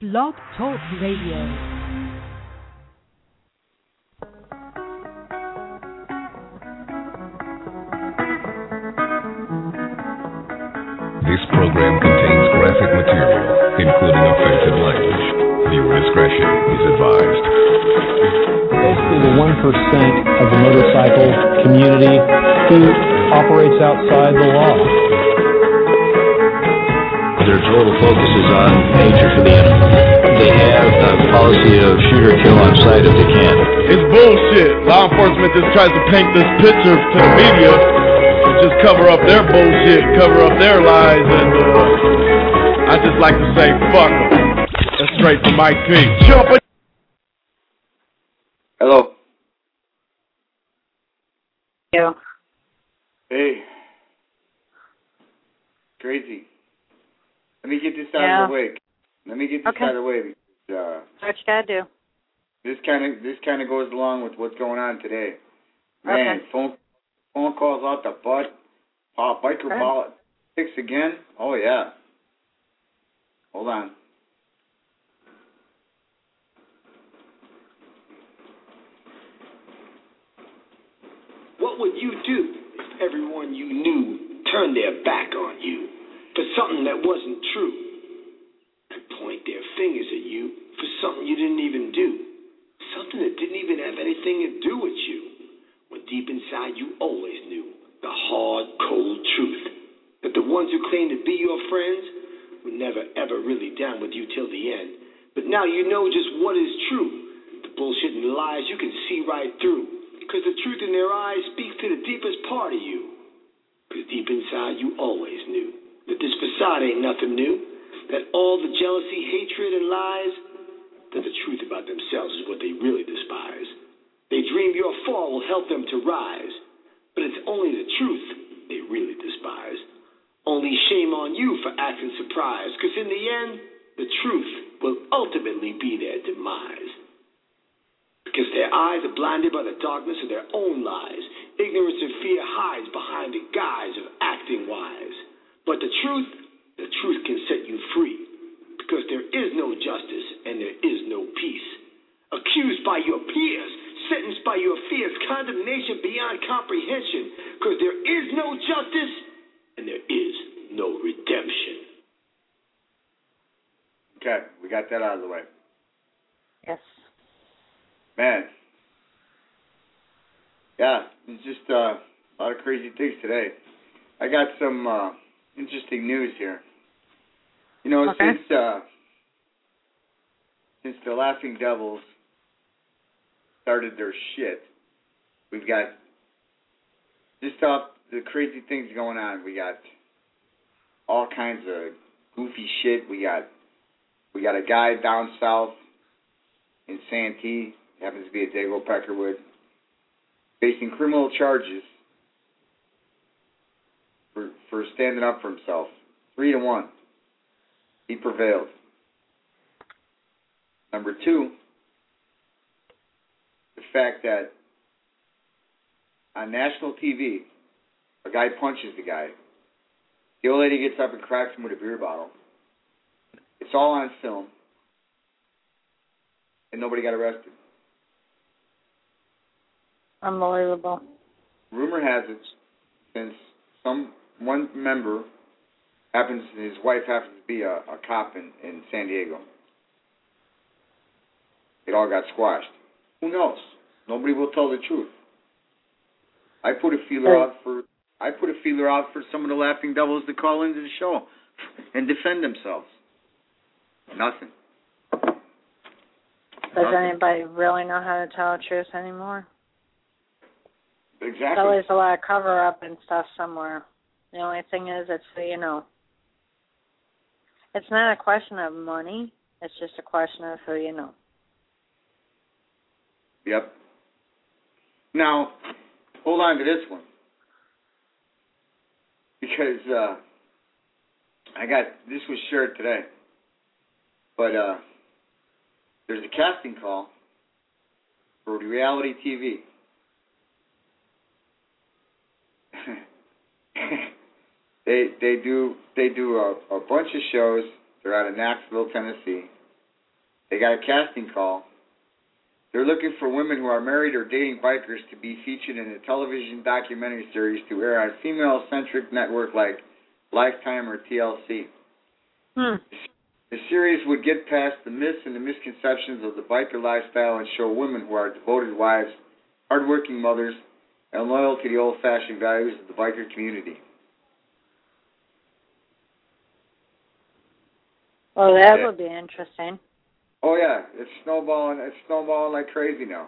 Blog Talk Radio. This program contains graphic material, including offensive language. Viewer discretion is advised. Basically, the 1% of the motorcycle community who operates outside the law. Their total focus is on danger for the enemy. They have a policy of shoot or kill on sight if they can. It's bullshit. Law enforcement just tries to paint this picture to the media and just cover up their bullshit, cover up their lies, and I just like to say, fuck them. That's straight from Mike P. Hello. Yeah. Hey. Crazy. Let me get this out of the way. Let me get this out of the way because what you gotta do? This kind of goes along with what's going on today. Man, phone calls out the butt. Biker politics again. Oh yeah. Hold on. What would you do if everyone you knew turned their back on you for something that wasn't true and point their fingers at you for something you didn't even do, something that didn't even have anything to do with you, when deep inside you always knew the hard, cold truth that the ones who claim to be your friends were never, ever really down with you till the end. But now you know just what is true. The bullshit and lies you can see right through, because the truth in their eyes speaks to the deepest part of you. Because deep inside you always knew that this facade ain't nothing new, that all the jealousy, hatred, and lies, that the truth about themselves is what they really despise. They dream your fall will help them to rise, but it's only the truth they really despise. Only shame on you for acting surprised, because in the end, the truth will ultimately be their demise. Because their eyes are blinded by the darkness of their own lies. Ignorance and fear hides behind the guise of acting wise. But the truth can set you free. Because there is no justice and there is no peace. Accused by your peers, sentenced by your fears, condemnation beyond comprehension. Because there is no justice and there is no redemption. Okay, we got that out of the way. Yes. Man. Yeah, it's just a lot of crazy things today. I got some interesting news here. You know, since the Laughing Devils started their shit, we've got just the crazy things going on. We got all kinds of goofy shit. We got a guy down south in Santee, happens to be a Dago Peckerwood, facing criminal charges for standing up for himself. 3-1. He prevailed. Number two, the fact that on national TV, a guy punches the guy. The old lady gets up and cracks him with a beer bottle. It's all on film. And nobody got arrested. Unbelievable. Rumor has it, since one member his wife happens to be a cop in San Diego, it all got squashed. Who knows? Nobody will tell the truth. I put a feeler out for some of the Laughing Devils to call into the show and defend themselves. Nothing. Does anybody really know how to tell the truth anymore? Exactly. There's always a lot of cover-up and stuff somewhere. The only thing is, it's so you know. It's not a question of money. It's just a question of who you know. Yep. Now, hold on to this one. Because this was shared today. But there's a casting call for reality TV. They do a bunch of shows. They're out of Knoxville, Tennessee. They got a casting call. They're looking for women who are married or dating bikers to be featured in a television documentary series to air on female-centric network like Lifetime or TLC. The series would get past the myths and the misconceptions of the biker lifestyle and show women who are devoted wives, hardworking mothers, and loyal to the old-fashioned values of the biker community. Well, that would be interesting. Oh yeah, it's snowballing like crazy now.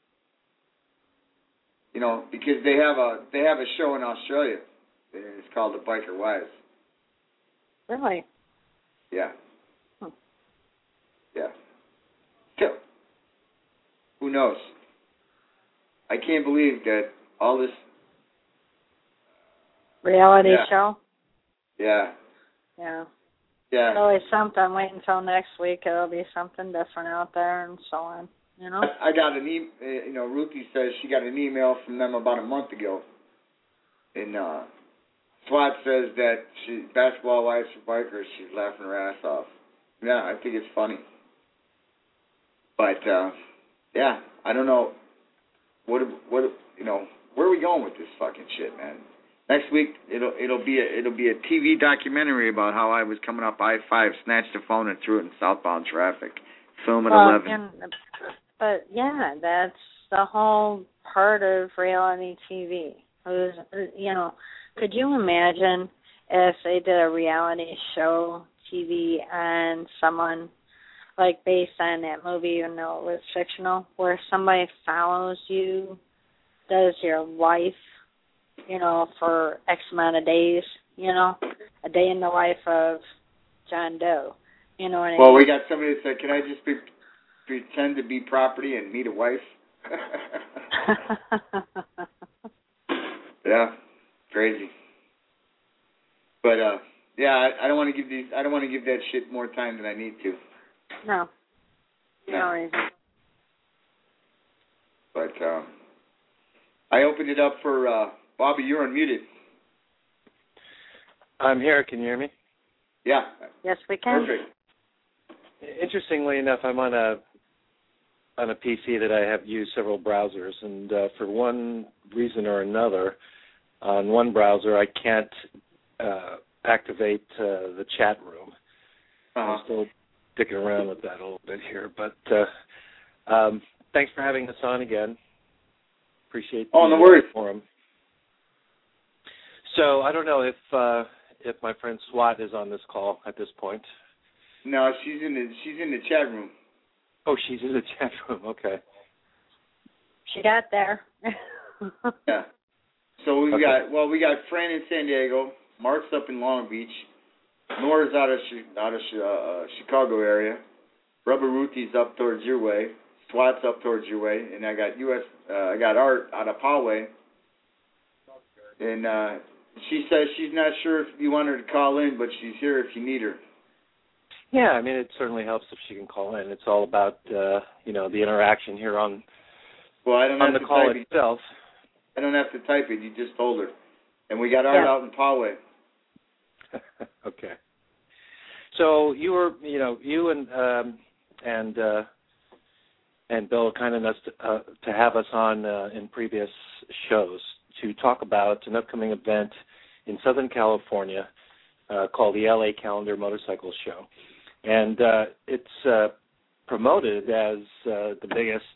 You know, because they have a show in Australia. It's called The Biker Wives. Really? Yeah. Yeah. So, who knows? I can't believe that all this reality show. Yeah. Yeah. Yeah. It's always something. Wait until next week. It'll be something different out there, and so on. You know. I got an Ruthie says she got an email from them about a month ago, and SWAT says that basketball wives for bikers. She's laughing her ass off. Yeah, I think it's funny. But yeah, I don't know. What you know? Where are we going with this fucking shit, man? Next week it'll be a TV documentary about how I was coming up I-5, snatched a phone and threw it in southbound traffic. Film at 11. But yeah, that's the whole part of reality TV. You know, could you imagine if they did a reality show TV on someone, like based on that movie, even though it was fictional, where somebody follows you, does your life, you know, for X amount of days, you know, a day in the life of John Doe, you know what I mean? Well, we got somebody that said, can I just pretend to be property and meet a wife? Yeah, crazy. But yeah, I don't want to give that shit more time than I need to. No reason. But I opened it up for Bobby. You're unmuted. I'm here. Can you hear me? Yeah. Yes, we can. Perfect. Interestingly enough, I'm on a PC that I have used several browsers, and for one reason or another, on one browser I can't activate the chat room. I'm still dicking around with that a little bit here, but thanks for having us on again. Appreciate the no worries. forum. So I don't know if my friend SWAT is on this call at this point. No, she's in the chat room. Oh, she's in the chat room. Okay. She got there. Yeah. So we got Fran in San Diego, Mark's up in Long Beach, Nora's out of Chicago area, Rubber Ruthie's up towards your way, SWAT's up towards your way, and I got Art out of Poway, and she says she's not sure if you want her to call in, but she's here if you need her. Yeah, I mean, it certainly helps if she can call in. It's all about, the interaction here on the call itself. I don't have to type it. You just told her. And we got Art out in Poway. Okay. So you were, you and Bill are kind enough to have us on in previous shows to talk about an upcoming event in Southern California called the LA Calendar Motorcycle Show. And it's promoted as the biggest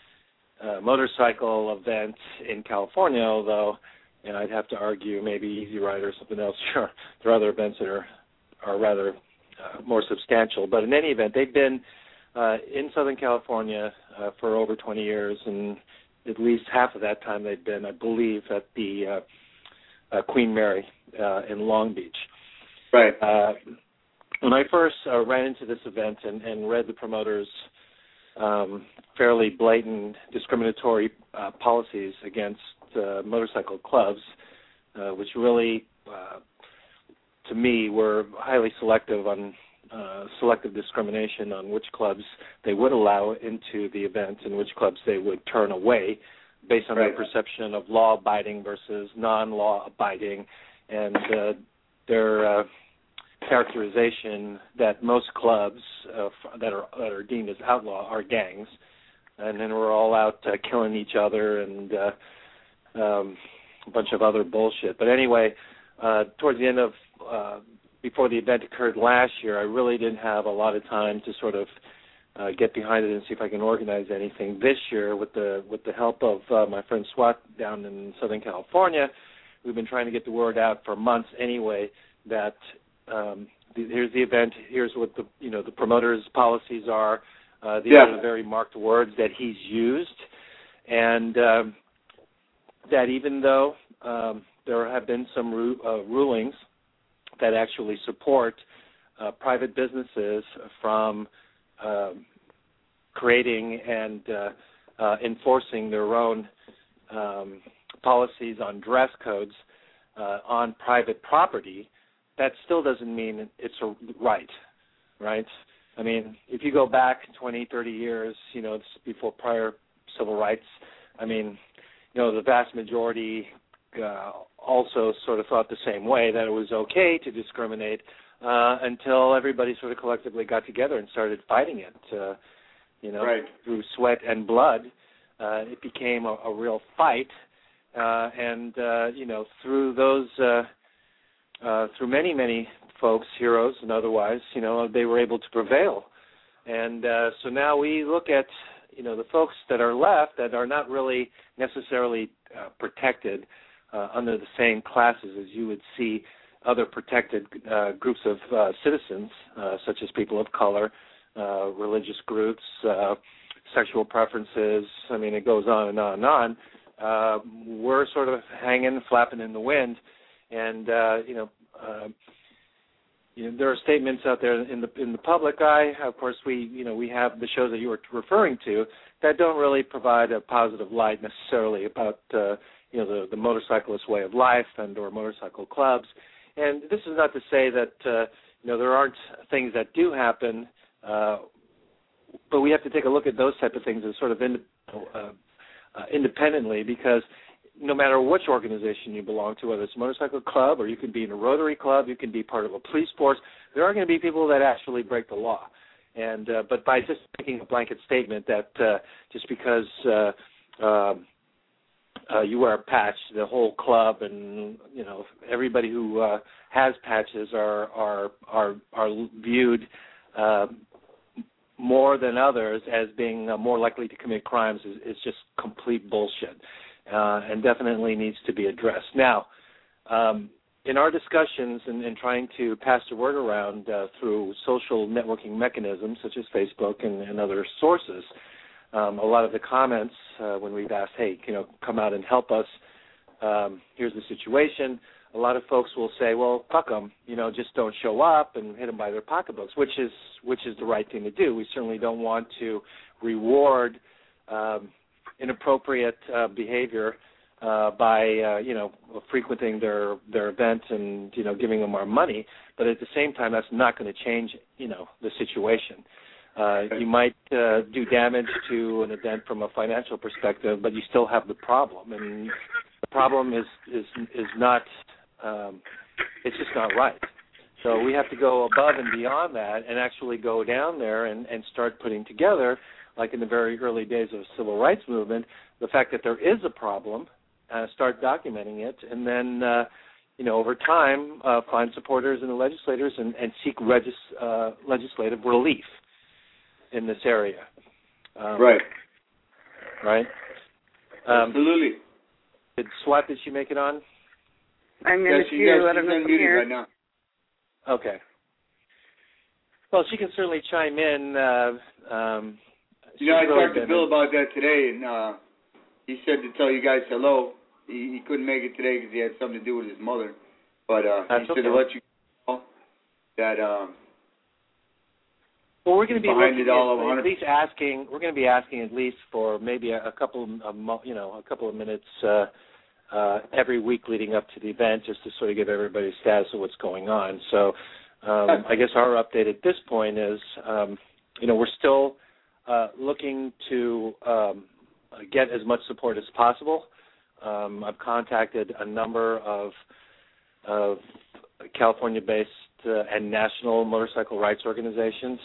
motorcycle event in California, although, I'd have to argue maybe Easy Rider or something else. Sure, there are other events that are rather more substantial. But in any event, they've been in Southern California for over 20 years, and at least half of that time they've been, I believe, at the Queen Mary in Long Beach. Right. When I first ran into this event and read the promoters' fairly blatant discriminatory policies against motorcycle clubs, which really, to me, were highly selective on selective discrimination on which clubs they would allow into the event and which clubs they would turn away based on their perception of law-abiding versus non-law-abiding, and their characterization that most clubs that are deemed as outlaw are gangs, and then we're all out killing each other and a bunch of other bullshit. But anyway, towards the end of before the event occurred last year, I really didn't have a lot of time to sort of get behind it and see if I can organize anything. This year, with the help of my friend Swat down in Southern California, we've been trying to get the word out for months anyway that here's the event, here's what the promoter's policies are. These are the very marked words that he's used, and that even though there have been some rulings that actually support private businesses from creating and enforcing their own policies on dress codes on private property, that still doesn't mean it's a right? I mean, if you go back 20, 30 years, it's before prior civil rights, I mean, the vast majority also sort of thought the same way, that it was okay to discriminate until everybody sort of collectively got together and started fighting it. Through sweat and blood, it became a real fight, and through those, through many folks, heroes and otherwise, they were able to prevail, and so now we look at the folks that are left that are not really necessarily protected under the same classes as you would see other protected groups of citizens, such as people of color, religious groups, sexual preferences. I mean, it goes on and on and on. We're sort of hanging, flapping in the wind, and there are statements out there in the public eye. Of course, we have the shows that you were referring to that don't really provide a positive light necessarily about the motorcyclist way of life and or motorcycle clubs. And this is not to say that there aren't things that do happen, but we have to take a look at those type of things as sort of independently, because no matter which organization you belong to, whether it's a motorcycle club or you can be in a Rotary club, you can be part of a police force, there are going to be people that actually break the law. And but by just making a blanket statement that just because you wear a patch, the whole club and everybody who has patches are viewed more than others as being more likely to commit crimes is just complete bullshit, and definitely needs to be addressed. Now, in our discussions and trying to pass the word around through social networking mechanisms such as Facebook and other sources, a lot of the comments when we've asked, hey, come out and help us, here's the situation, a lot of folks will say, well, fuck them, just don't show up and hit them by their pocketbooks, which is the right thing to do. We certainly don't want to reward inappropriate behavior by frequenting their event and giving them our money, but at the same time that's not going to change the situation. You might do damage to an event from a financial perspective, but you still have the problem, and the problem is not it's just not right. So we have to go above and beyond that and actually go down there and start putting together, like in the very early days of the civil rights movement, the fact that there is a problem, start documenting it, and then over time find supporters in the legislators and seek legislative relief in this area. Right. Absolutely. Did she make it on? I'm in the queue. I don't know from here. Right now. Okay. Well, she can certainly chime in. I talked to Bill about that today, and he said to tell you guys hello. He couldn't make it today because he had something to do with his mother, but he said to let you know that. Well, we're going to be at least asking. We're going to be asking at least for maybe a couple of minutes every week leading up to the event, just to sort of give everybody a status of what's going on. So, I guess our update at this point is, we're still looking to get as much support as possible. I've contacted a number of California-based and national motorcycle rights organizations.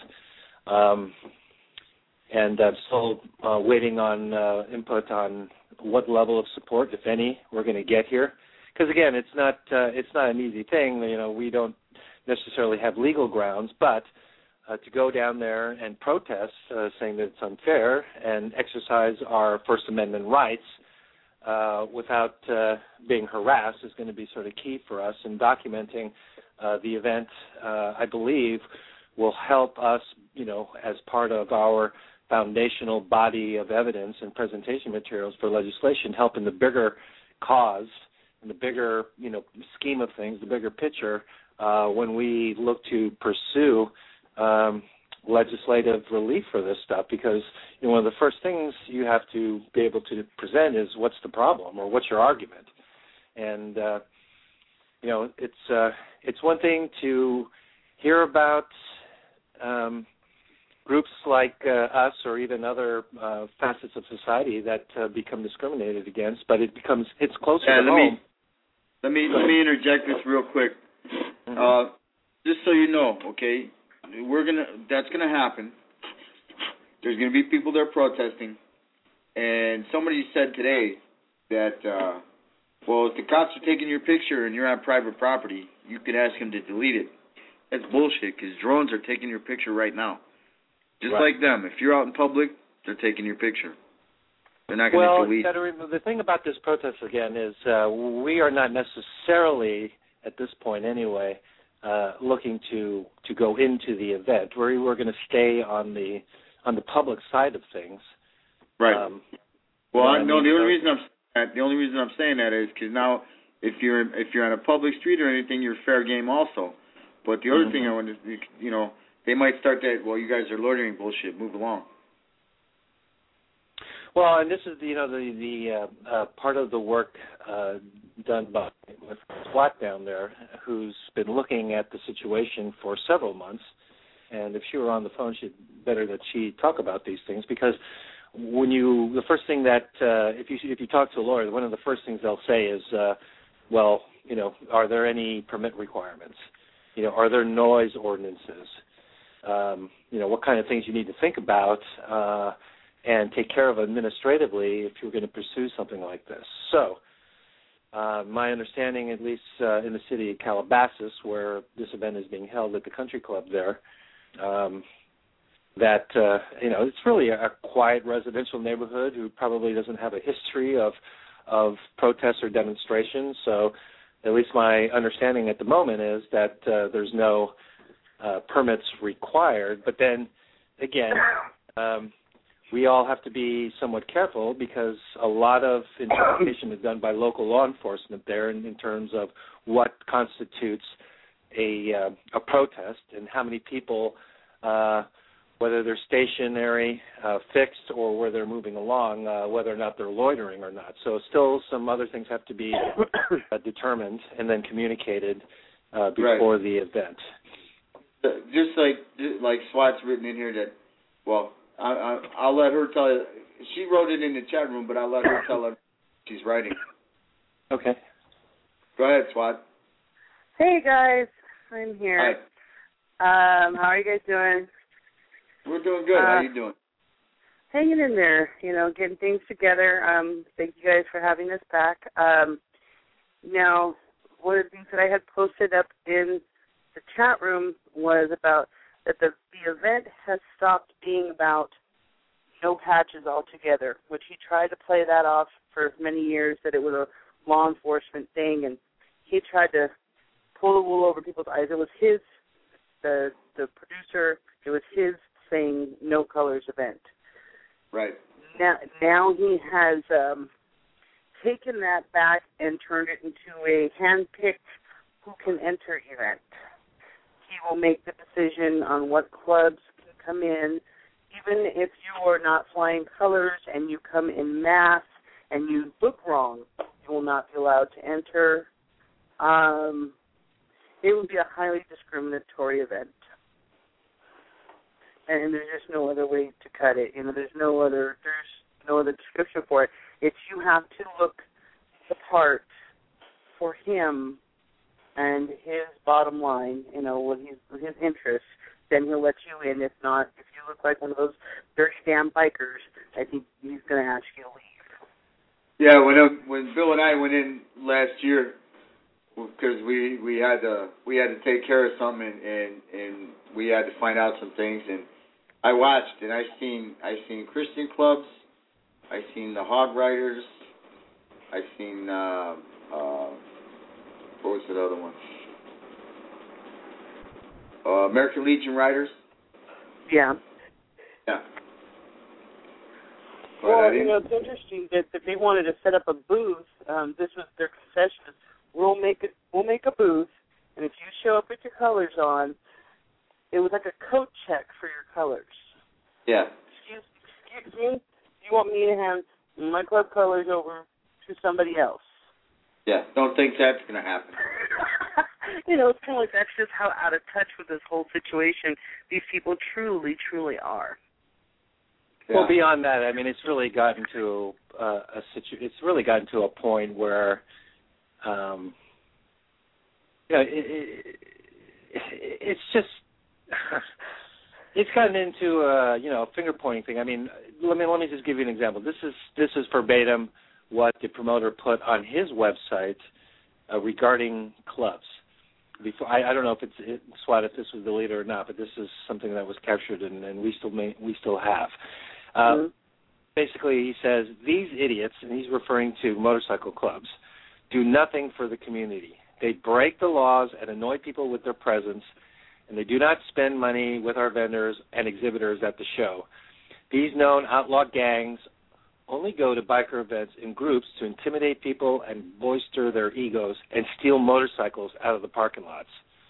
And I'm still waiting on input on what level of support, if any, we're going to get here. Because again, it's not an easy thing. We don't necessarily have legal grounds, but to go down there and protest, saying that it's unfair, and exercise our First Amendment rights without being harassed is going to be sort of key for us. And documenting the event, I believe, will help us, as part of our foundational body of evidence and presentation materials for legislation, help in the bigger cause, in the bigger, scheme of things, the bigger picture, when we look to pursue legislative relief for this stuff. Because one of the first things you have to be able to present is what's the problem or what's your argument. And it's one thing to hear about groups like us or even other facets of society that become discriminated against, but it's closer to home. Let me interject this real quick. Just so you know, okay, that's gonna happen. There's gonna be people there protesting, and somebody said today that if the cops are taking your picture and you're on private property, you could ask them to delete it. That's bullshit, because drones are taking your picture right now. Just like them. If you're out in public, they're taking your picture. They're not going to delete. Well, the thing about this protest, again, is we are not necessarily, at this point anyway, looking to go into the event. We're going to stay on the public side of things. Right. The only reason I'm saying that is because now if you're on a public street or anything, you're fair game also. But the other thing I wanted to, they might start that, you guys are loitering bullshit, move along. Well, and this is the part of the work done by SWAT down there, who's been looking at the situation for several months. And if she were on the phone, better that she talk about these things, because the first thing that if you talk to a lawyer, one of the first things they'll say is, are there any permit requirements? Are there noise ordinances? What kind of things you need to think about and take care of administratively if you're going to pursue something like this. So my understanding, at least in the city of Calabasas, where this event is being held at the country club there, that it's really a quiet residential neighborhood who probably doesn't have a history of protests or demonstrations. So at least my understanding at the moment is that there's no permits required. But then, again, we all have to be somewhat careful, because a lot of interpretation is done by local law enforcement there in terms of what constitutes a protest and how many people, whether they're stationary, fixed, or where they're moving along, whether or not they're loitering or not. So still some other things have to be determined and then communicated before the event. Just like SWAT's written in here that, I'll let her tell you. She wrote it in the chat room, but I'll let her tell her she's writing. Okay. Go ahead, SWAT. Hey, guys. I'm here. Hi. How are you guys doing? We're doing good. How are you doing? Hanging in there, getting things together. Thank you guys for having us back. Now, one of the things that I had posted up in the chat room was about that the event has stopped being about no patches altogether, which he tried to play that off for many years, that it was a law enforcement thing, and he tried to pull the wool over people's eyes. It was the producer, it was his saying no colors event. Right. Now he has taken that back and turned it into a hand-picked who can enter event. He will make the decision on what clubs can come in. Even if you are not flying colors and you come in mass and you look wrong, you will not be allowed to enter. It would be a highly discriminatory event. And there's just no other way to cut it. There's no other description for it. It's you have to look the part for him and his bottom line, what his interest, then he'll let you in. If not, if you look like one of those dirty damn bikers, I think he's going to ask you to leave. Yeah, when Bill and I went in last year, because we had to take care of something and we had to find out some things, and I watched and I seen Christian clubs, I seen the Hog Riders, I seen what was that other one? American Legion Riders. Yeah. Yeah. But well, it's interesting that they wanted to set up a booth. This was their concession. We'll make a booth, and if you show up with your colors on, it was like a coat check for your colors. Yeah. Excuse me, you want me to hand my club colors over to somebody else? Yeah, don't think that's going to happen. It's kind of like that's just how out of touch with this whole situation these people truly, truly are. Yeah. Well, beyond that, I mean, it's really gotten to a point where, it's just it's gotten into a finger pointing thing. I mean, let me just give you an example. This is verbatim what the promoter put on his website regarding clubs. Before I don't know if it's SWAT, if this was deleted or not, but this is something that was captured and we still have. Basically, he says these idiots, and he's referring to motorcycle clubs, do nothing for the community. They break the laws and annoy people with their presence, and they do not spend money with our vendors and exhibitors at the show. These known outlaw gangs only go to biker events in groups to intimidate people and bolster their egos and steal motorcycles out of the parking lots.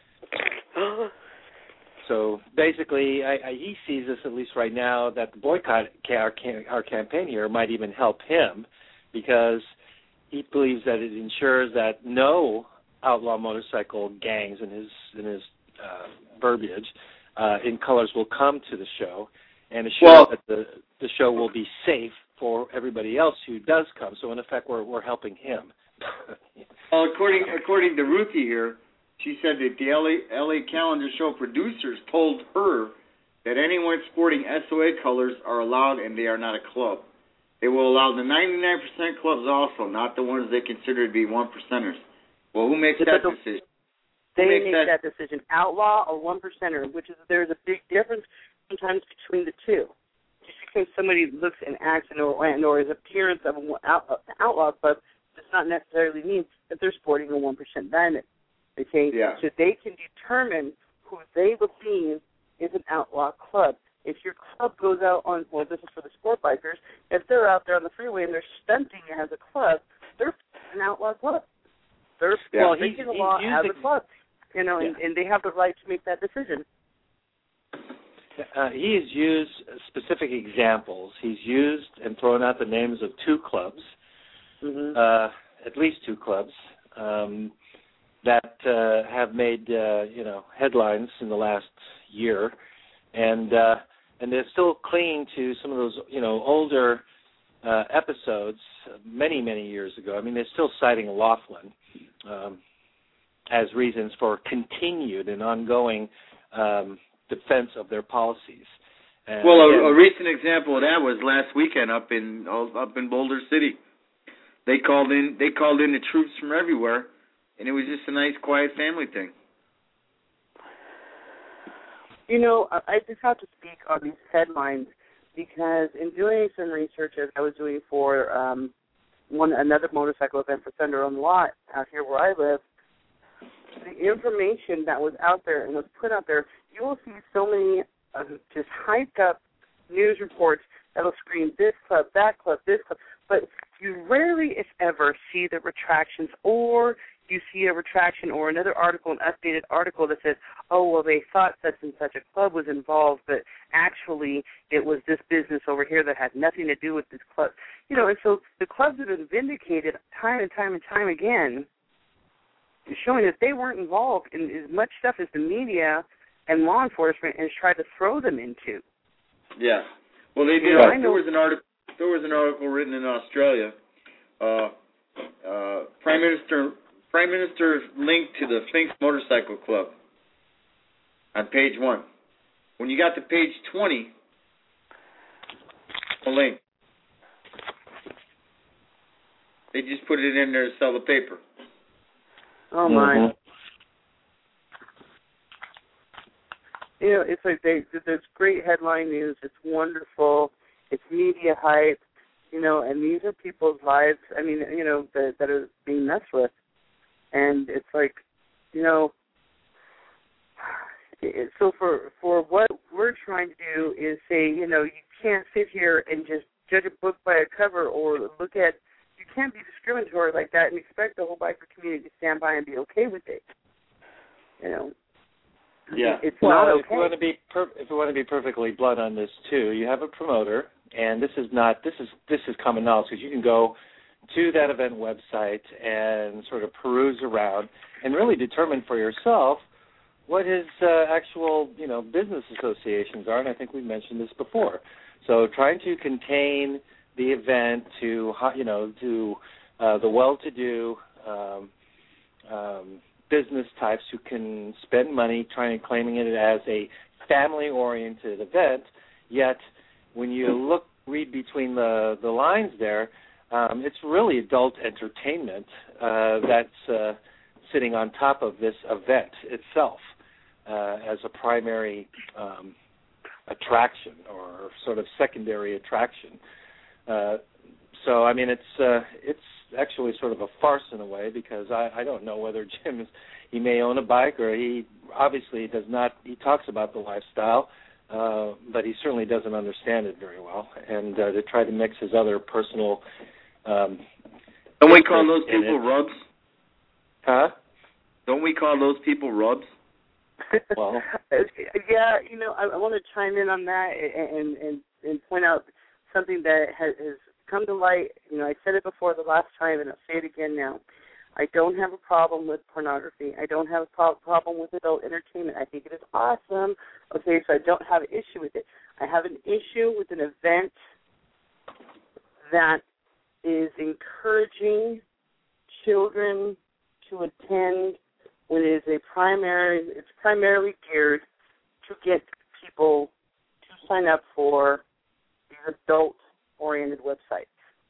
So basically, he sees this, at least right now, that the boycott, our campaign here, might even help him because he believes that it ensures that no outlaw motorcycle gangs in his verbiage in colors will come to the show and assure that the show will be safe for everybody else who does come. So in effect, we're helping him. Well, according to Ruthie here, she said that the LA Calendar Show producers told her that anyone sporting SOA colors are allowed and they are not a club. They will allow the 99% clubs also, not the ones they consider to be 1%ers. Well, who makes that decision? They make that decision, outlaw or 1%er, which is there's a big difference sometimes between the two. Just because somebody looks and acts or is appearance of an outlaw club does not necessarily mean that they're sporting a 1% diamond. Okay? Yeah. So they can determine who they believe is an outlaw club. If your club goes out on, well, this is for the sport bikers, if they're out there on the freeway and they're stunting as a club, they're an outlaw club. They're breaking the law as a club, and they have the right to make that decision. He has used specific examples. He's used and thrown out the names of two clubs, at least two clubs, that have made headlines in the last year, and they're still clinging to some of those older episodes many years ago. I mean, they're still citing Laughlin as reasons for continued and ongoing defense of their policies. And a recent example of that was last weekend up in Boulder City. They called in the troops from everywhere, and it was just a nice, quiet family thing. I just have to speak on these headlines because in doing some research as I was doing for another motorcycle event for Thunder on the Lot out here where I live, the information that was out there and was put out there, you will see so many just hyped up news reports that will scream this club, that club, this club, but you rarely, if ever, see the retractions, or you see a retraction or another article, an updated article that says, oh, well, they thought such and such a club was involved, but actually it was this business over here that had nothing to do with this club. And so the clubs have been vindicated time and time again, showing that they weren't involved in as much stuff as the media and law enforcement has tried to throw them into. Yeah. Well, they did. There was an article written in Australia. Prime Prime Minister's link to the Finks Motorcycle Club on page 1. When you got to page 20, a link. They just put it in there to sell the paper. Oh, my. You know, it's like there's great headline news. It's wonderful. It's media hype. You know, and these are people's lives, I mean, you know, that are being messed with. And it's like, you know, so for what we're trying to do is say, you know, you can't sit here and just judge a book by a cover or look at, you can't be discriminatory like that and expect the whole biker community to stand by and be okay with it. You know, it's not okay. If we want to be perfectly blunt on this too, you have a promoter, and this is common knowledge because you can go to that event website and sort of peruse around and really determine for yourself what his actual, you know, business associations are, and I think we mentioned this before. So trying to contain the event to, you know, to the well-to-do business types who can spend money claiming it as a family-oriented event, yet when you read between the lines there, it's really adult entertainment that's sitting on top of this event itself as a primary attraction or sort of secondary attraction. So, I mean, it's actually sort of a farce in a way because I don't know whether Jim he may own a bike or he obviously does not. He talks about the lifestyle, but he certainly doesn't understand it very well. And to try to mix his other personal don't we call those people rubs? Huh? Don't we call those people rubs? Well, yeah, you know, I want to chime in on that and point out something that has come to light. You know, I said it before the last time, and I'll say it again now. I don't have a problem with pornography. I don't have a problem with adult entertainment. I think it is awesome. Okay, so I don't have an issue with it. I have an issue with an event that is encouraging children to attend when it is it's primarily geared to get people to sign up for these adult-oriented websites.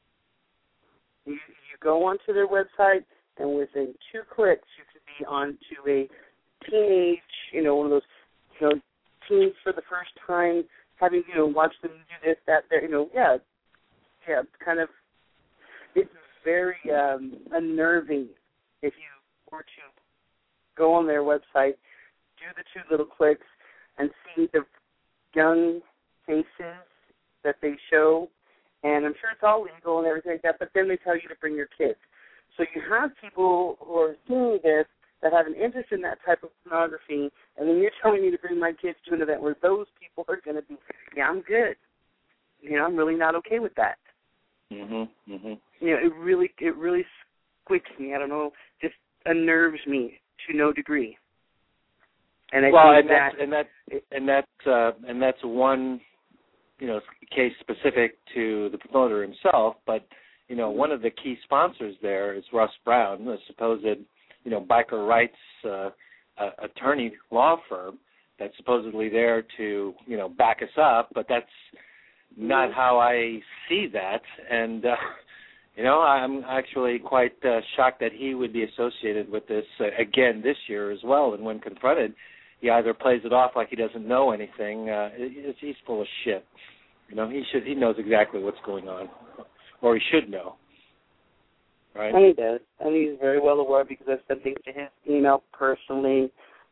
You go onto their website, and within 2 clicks, you can be onto a teenage, you know, one of those, you know, teens for the first time, having, you know, watch them do this, that, there, you know, yeah, kind of, it's very unnerving if you were to go on their website, do the 2 little clicks, and see the young faces that they show, and I'm sure it's all legal and everything like that, but then they tell you to bring your kids. So you have people who are seeing this that have an interest in that type of pornography, and then you're telling me to bring my kids to an event where those people are going to be, yeah, I'm good. You know, I'm really not okay with that. You know, it really squicks me. I don't know, just unnerves me to no degree. And I think that's one, you know, case specific to the promoter himself, but you know, one of the key sponsors there is Russ Brown, the supposed, you know, biker rights attorney law firm that's supposedly there to, you know, back us up, but that's not how I see that. And, you know, I'm actually quite shocked that he would be associated with this again this year as well. And when confronted, he either plays it off like he doesn't know anything. He's full of shit. You know, he knows exactly what's going on, or he should know. Right? And he does, and he's very well aware because I've sent things to his email personally.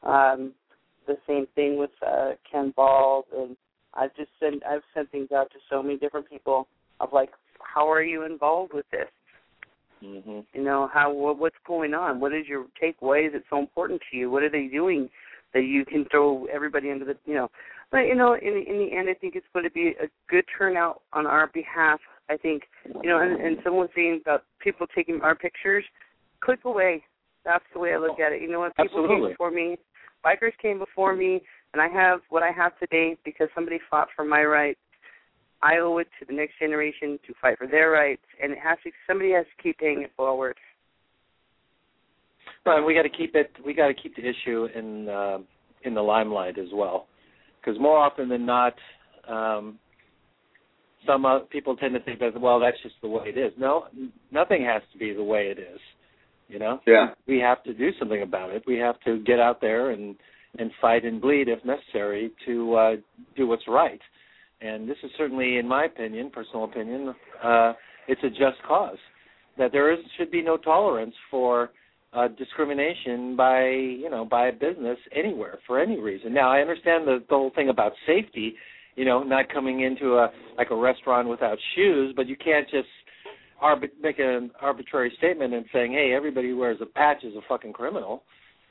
The same thing with Ken Ball, and I've sent things out to so many different people of like, how are you involved with this? You know, what's going on? What is your take? Why is it so important to you? What are they doing that you can throw everybody into the, you know? But, you know, in the end, I think it's going to be a good turnout on our behalf. I think, you know, and someone was saying about people taking our pictures, click away. That's the way I look at it. You know what? People came before me. Bikers came before me, and I have what I have today because somebody fought for my rights. I owe it to the next generation to fight for their rights, and somebody has to keep paying it forward. But we got to keep it. We got to keep the issue in the limelight as well, because more often than not, some people tend to think that, well, that's just the way it is. No, nothing has to be the way it is. You know. Yeah. We have to do something about it. We have to get out there and fight and bleed if necessary to do what's right. And this is certainly, in my opinion, personal opinion, it's a just cause. That there should be no tolerance for discrimination by a business anywhere for any reason. Now, I understand the whole thing about safety, not coming into a restaurant without shoes, but you can't just make an arbitrary statement and saying, hey, everybody who wears a patch is a fucking criminal,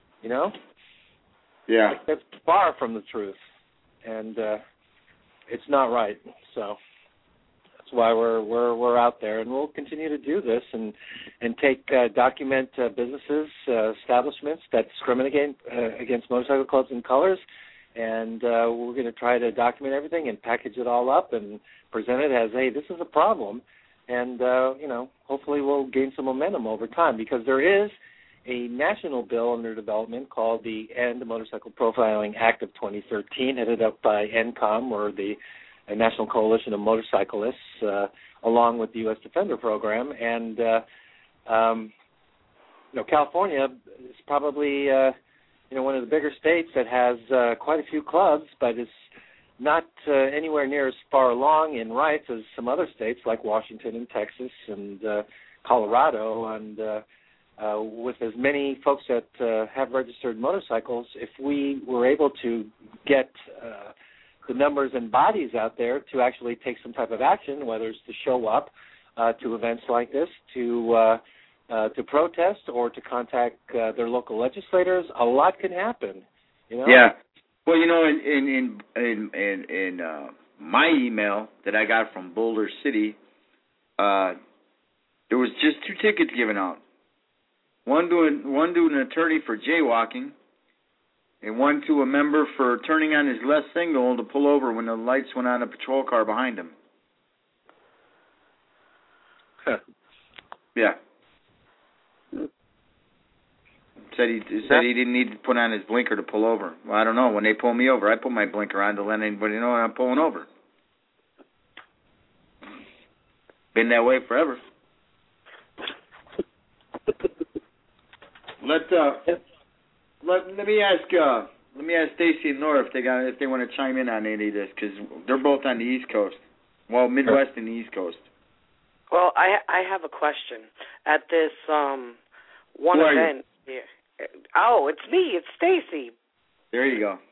Yeah. That's far from the truth, and it's not right. So that's why we're out there, and we'll continue to do this and document businesses, establishments that discriminate against motorcycle clubs and colors, and we're going to try to document everything and package it all up and present it as, hey, this is a problem, and hopefully we'll gain some momentum over time, because there is a national bill under development called the End Motorcycle Profiling Act of 2013, headed up by NCOM, or the National Coalition of Motorcyclists, along with the U.S. Defender Program. And, California is probably, one of the bigger states that has quite a few clubs, but it's not anywhere near as far along in rights as some other states like Washington and Texas and Colorado, and with as many folks that have registered motorcycles, if we were able to get the numbers and bodies out there to actually take some type of action, whether it's to show up to events like this, to protest, or to contact their local legislators, a lot can happen. Yeah. Well, in my email that I got from Boulder City, there was just 2 tickets given out. One to an attorney for jaywalking, and one to a member for turning on his left signal to pull over when the lights went on a patrol car behind him. Huh. Yeah. Said he didn't need to put on his blinker to pull over. Well, I don't know. When they pull me over, I put my blinker on to let anybody know I'm pulling over. Been that way forever. Let me ask Stacy and Nora if they want to chime in on any of this, because they're both on the East Coast. Well, Midwest and the East Coast. Well, I have a question. At this one event here. Oh, it's me. It's Stacy. There you go.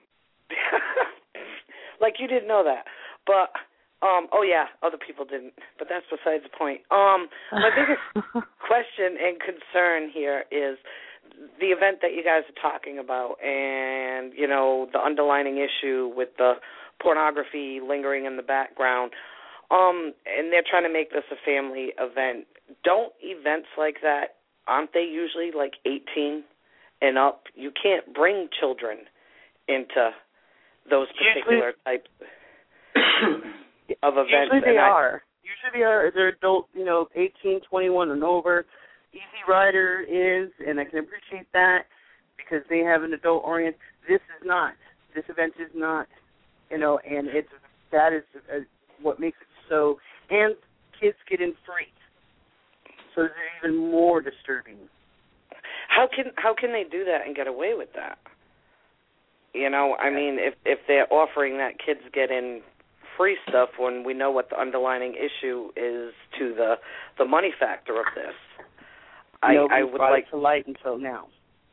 Like you didn't know that, but oh yeah, other people didn't. But that's besides the point. My biggest question and concern here is the event that you guys are talking about, and the underlining issue with the pornography lingering in the background, and they're trying to make this a family event. Don't events like that, aren't they usually like 18 and up? You can't bring children into those particular types of events. Usually they are. They're adult, 18, 21 and over. Easy Rider is, and I can appreciate that because they have an adult orient. This is not. This event is not, and that is what makes it so. And kids get in free, so it's even more disturbing. How can they do that and get away with that? I mean, if they're offering that kids get in free stuff when we know what the underlying issue is to the money factor of this. I would like to light until now.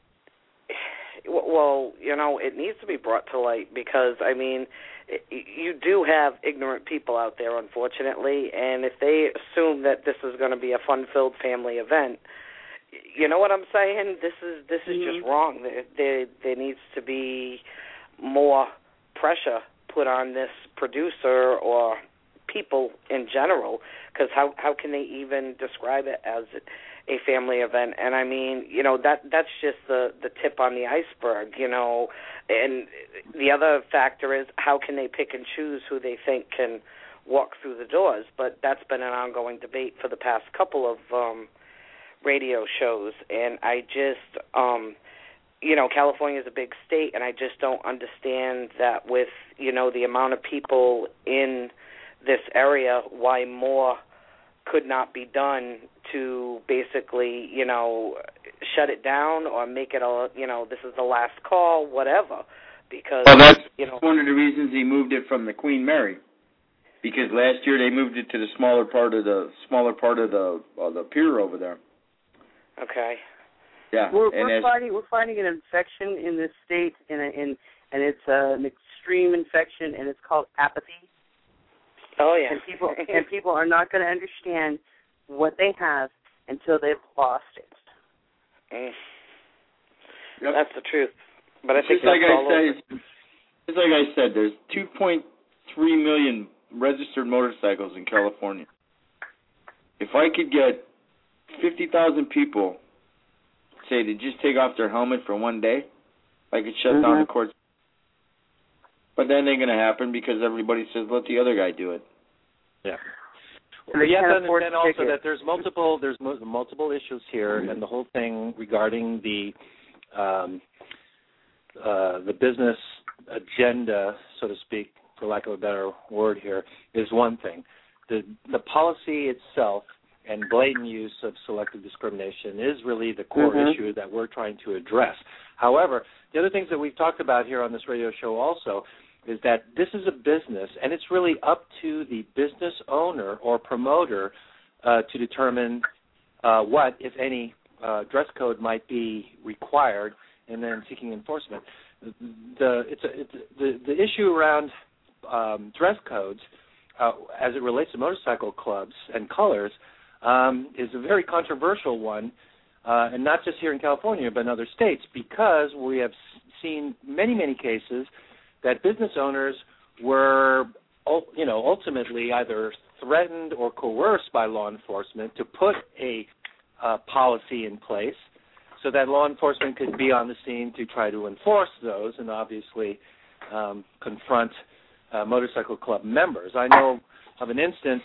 Well, it needs to be brought to light because, I mean, you do have ignorant people out there, unfortunately, and if they assume that this is going to be a fun-filled family event, you know what I'm saying? This is just wrong. There needs to be more pressure put on this producer or people in general, because how can they even describe it as a family event? And I mean, that's just the tip on the iceberg, and the other factor is how can they pick and choose who they think can walk through the doors? But that's been an ongoing debate for the past couple of radio shows, and I just, California is a big state, and I just don't understand that with, the amount of people in this area, why more could not be done to basically, shut it down or make it this is the last call, whatever. Because that's one of the reasons he moved it from the Queen Mary. Because last year they moved it to the smaller part of the pier over there. Okay. Yeah. We're finding an infection in this state, and it's an extreme infection, and it's called apathy. Oh yeah. And people are not going to understand what they have until they've lost it. Yep. That's the truth. But I think just like I said, there's 2.3 million registered motorcycles in California. If I could get 50,000 people, say, to just take off their helmet for one day, I could shut down the courts. But that ain't going to happen because everybody says, let the other guy do it. Yeah. Well, you have to understand also that there's multiple issues here, and the whole thing regarding the business agenda, so to speak, for lack of a better word here, is one thing. The policy itself and blatant use of selective discrimination is really the core issue that we're trying to address. However, the other things that we've talked about here on this radio show also is that this is a business, and it's really up to the business owner or promoter to determine what, if any, dress code might be required, and then seeking enforcement. The issue around dress codes, as it relates to motorcycle clubs and colors, is a very controversial one, and not just here in California, but in other states, because we have seen many cases that business owners were, ultimately either threatened or coerced by law enforcement to put a policy in place so that law enforcement could be on the scene to try to enforce those and obviously confront motorcycle club members. I know of an instance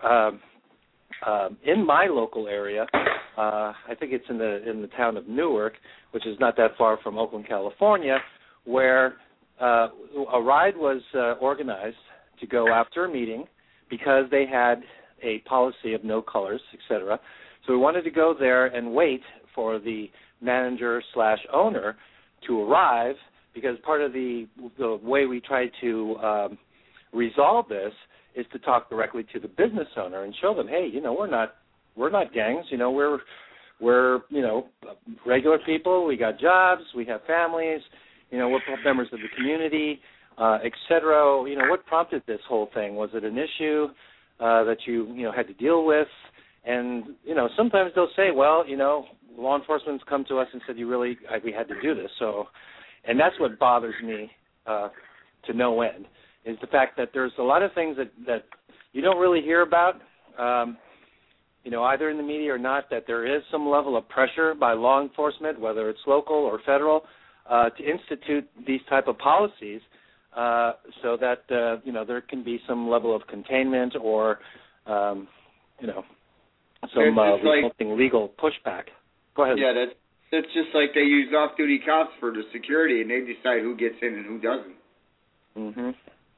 in my local area. I think it's in the town of Newark, which is not that far from Oakland, California, where a ride was organized to go after a meeting because they had a policy of no colors, etc. So we wanted to go there and wait for the manager/owner to arrive, because part of the way we try to resolve this is to talk directly to the business owner and show them, hey, we're not gangs, we're regular people, we got jobs, we have families, we're members of the community, etc. What prompted this whole thing? Was it an issue that you had to deal with? And sometimes they'll say, well, law enforcement's come to us and said we had to do this. So, and that's what bothers me to no end, is the fact that there's a lot of things that you don't really hear about, either in the media or not, that there is some level of pressure by law enforcement, whether it's local or federal, to institute these type of policies so that, there can be some level of containment or, some resulting legal pushback. Go ahead. Yeah, that's just like they use off-duty cops for the security, and they decide who gets in and who doesn't.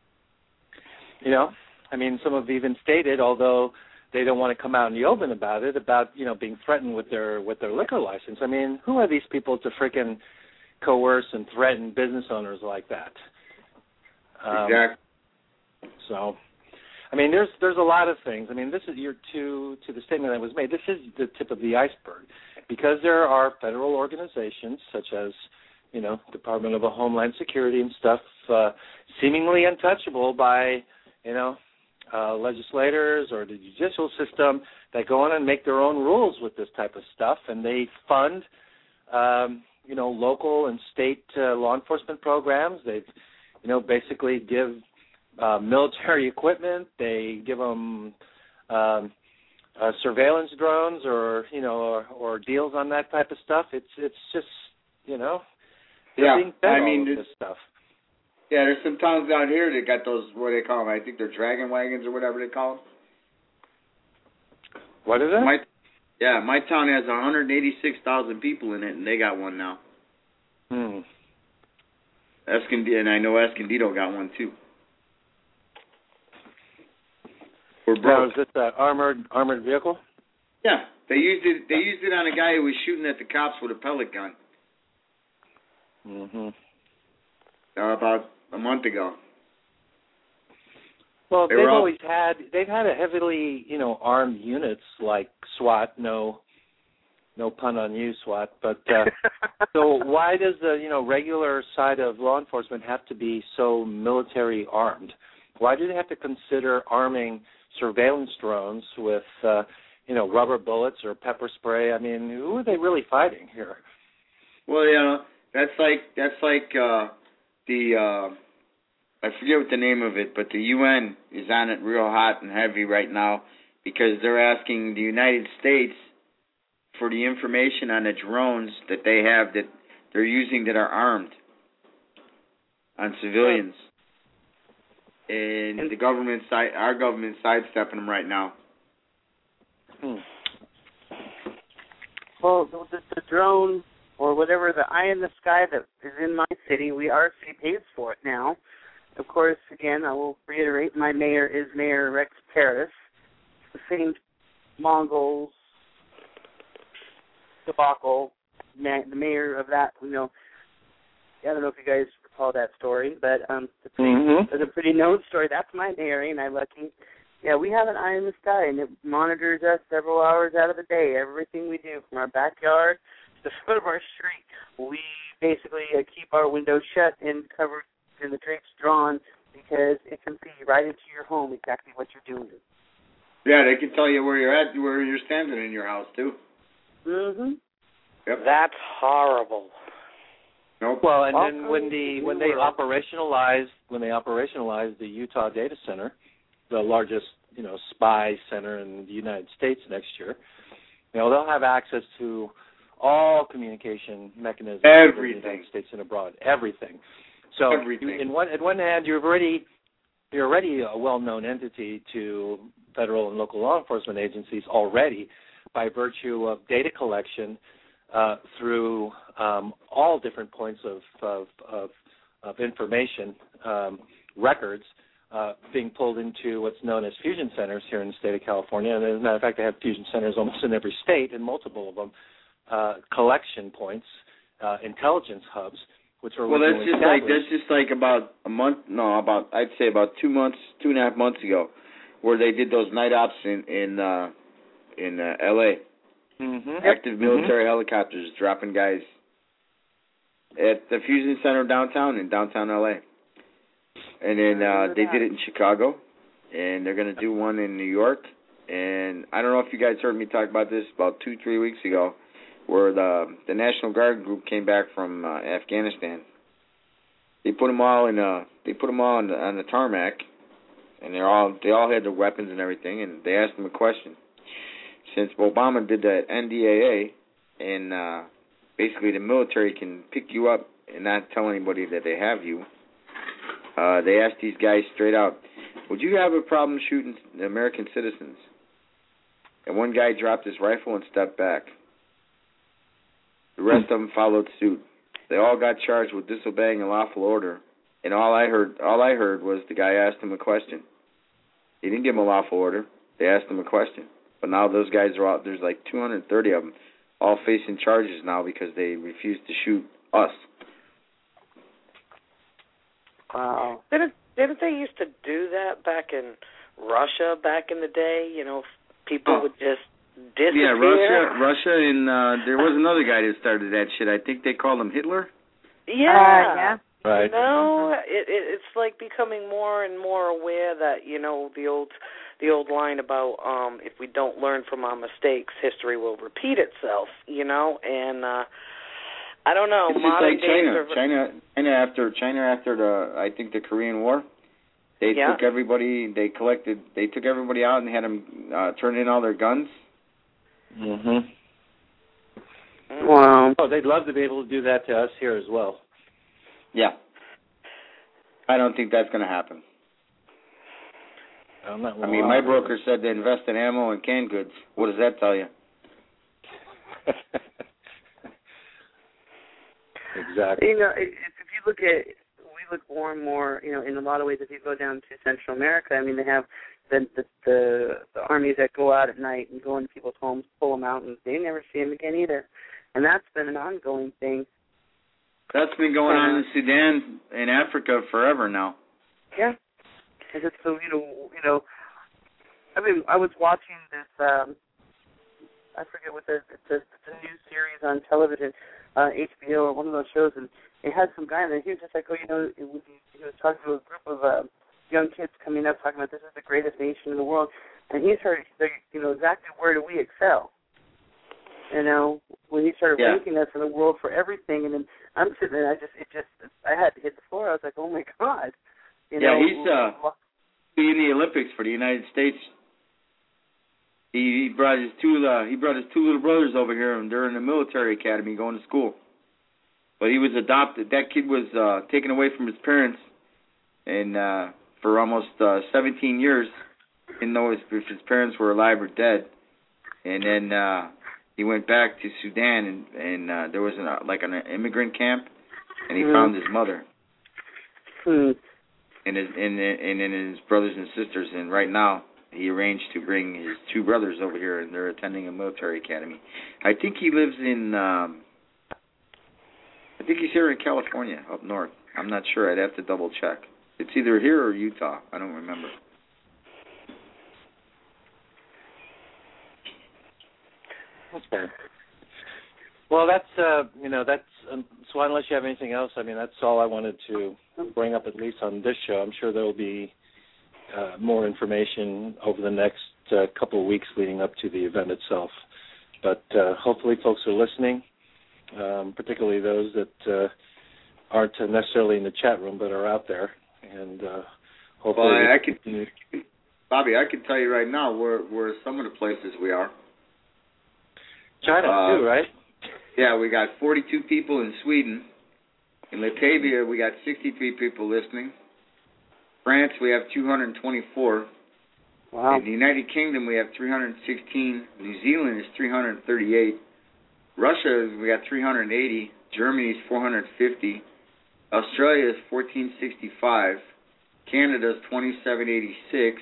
Some have even stated, although they don't want to come out in the open about it, about being threatened with their liquor license. I mean, who are these people to freaking coerce and threaten business owners like that? Exactly. So, there's a lot of things. This is to the statement that was made. This is the tip of the iceberg, because there are federal organizations such as, Department of Homeland Security and stuff, seemingly untouchable by, legislators or the judicial system, that go on and make their own rules with this type of stuff, and they fund, local and state law enforcement programs. They, basically give military equipment. They give them surveillance drones, or or deals on that type of stuff. It's just they're being fed all of this stuff. Yeah, there's some towns down here that got those, what do they call them? I think they're dragon wagons or whatever they call them. What is it? Yeah, my town has 186,000 people in it, and they got one now. And I know Escondido got one too. We're broke. Now, is this an armored vehicle? Yeah, they used it. They used it on a guy who was shooting at the cops with a pellet gun. About a month ago. Well, they've had a heavily, armed units like SWAT. No pun on you, SWAT. But so why does the regular side of law enforcement have to be so military armed? Why do they have to consider arming surveillance drones with rubber bullets or pepper spray? I mean, who are they really fighting here? Well, that's like the I forget what the name of it, but the UN is on it real hot and heavy right now because they're asking the United States for the information on the drones that they have that they're using that are armed on civilians. And our government's sidestepping them right now. Well, the drone or whatever, the eye in the sky that is in my city, our city pays for it now. Of course, again, I will reiterate, my mayor is Mayor Rex Paris. The same Mongols debacle, the mayor of that, I don't know if you guys recall that story, but it's a pretty known story. That's my mayor, ain't I lucky? Yeah, we have an eye in the sky, and it monitors us several hours out of the day. Everything we do, from our backyard to the foot of our street, we basically keep our windows shut and covered and the drapes drawn because it can see right into your home exactly what you're doing. Yeah, they can tell you where you're at, where you're standing in your house too. Yep. That's horrible. Nope. Well, and then when they operationalize the Utah data center, the largest spy center in the United States next year, they'll have access to all communication mechanisms in the United States and abroad, everything. So, on one hand, you're already a well-known entity to federal and local law enforcement agencies already by virtue of data collection through all different points of information records being pulled into what's known as fusion centers here in the state of California. And as a matter of fact, they have fusion centers almost in every state, and multiple of them collection points, intelligence hubs. Which are that's just like about a month. No, I'd say about 2 months, 2.5 months ago, where they did those night ops in L.A. Active military helicopters dropping guys at the Fusion Center in downtown L.A. And then they did it in Chicago, and they're going to do one in New York. And I don't know if you guys heard me talk about this about 2-3 weeks ago, where the National Guard group came back from Afghanistan. They put them all on the tarmac, and they all had their weapons and everything. And they asked them a question. Since Obama did that NDAA, and basically the military can pick you up and not tell anybody that they have you, they asked these guys straight out, "Would you have a problem shooting American citizens?" And one guy dropped his rifle and stepped back. The rest of them followed suit. They all got charged with disobeying a lawful order, and all I heard was the guy asked him a question. He didn't give him a lawful order. They asked him a question. But now those guys are out. There's like 230 of them, all facing charges now because they refused to shoot us. Wow. Didn't they used to do that back in Russia back in the day? People would just disappear. Yeah, Russia, and there was another guy that started that shit. I think they called him Hitler. Yeah. Right. It's like becoming more and more aware that the old line about if we don't learn from our mistakes, history will repeat itself. And I don't know. It's just like China after the I think the Korean War. They took everybody. They took everybody out and had them turn in all their guns. Wow. Oh, they'd love to be able to do that to us here as well. Yeah. I don't think that's going to happen. My broker said to invest in ammo and canned goods. What does that tell you? Exactly. You know, if you look at, we look more and more, you know, in a lot of ways, if you go down to Central America, I mean, they have the armies that go out at night and go into people's homes, pull them out, and they never see them again either. And that's been an ongoing thing. That's been going on in Sudan and Africa forever now. Yeah. And it's so, you know, I mean, I was watching this, I forget what it's a new series on television, HBO or one of those shows, and it had some guy in there. He was just like, he was talking to a group of young kids coming up, talking about this is the greatest nation in the world, and he started, exactly where do we excel? You know, when he started ranking us in the world for everything, and then I'm sitting there, I had to hit the floor. I was like, oh my God. You know, he's in the Olympics for the United States. He brought his two little brothers over here, and they're in the military academy going to school. But he was adopted. That kid was taken away from his parents, and for almost 17 years, didn't know if his parents were alive or dead. And then he went back to Sudan, and there was an immigrant camp, and he found his mother, and his brothers and sisters. And right now, he arranged to bring his two brothers over here, and they're attending a military academy. I think he lives in, I think he's here in California, up north. I'm not sure. I'd have to double check. It's either here or Utah. I don't remember. Okay. Well, that's so unless you have anything else, I mean, that's all I wanted to bring up, at least on this show. I'm sure there will be more information over the next couple of weeks leading up to the event itself. But hopefully folks are listening, particularly those that aren't necessarily in the chat room but are out there. And hopefully... Well, Bobby, I can tell you right now where some of the places we are. China, too, right? Yeah, we got 42 people in Sweden. In Latvia, we got 63 people listening. France, we have 224. Wow. In the United Kingdom, we have 316. New Zealand is 338. Russia, we got 380. Germany is 450. Australia is 1465. Canada is 2786.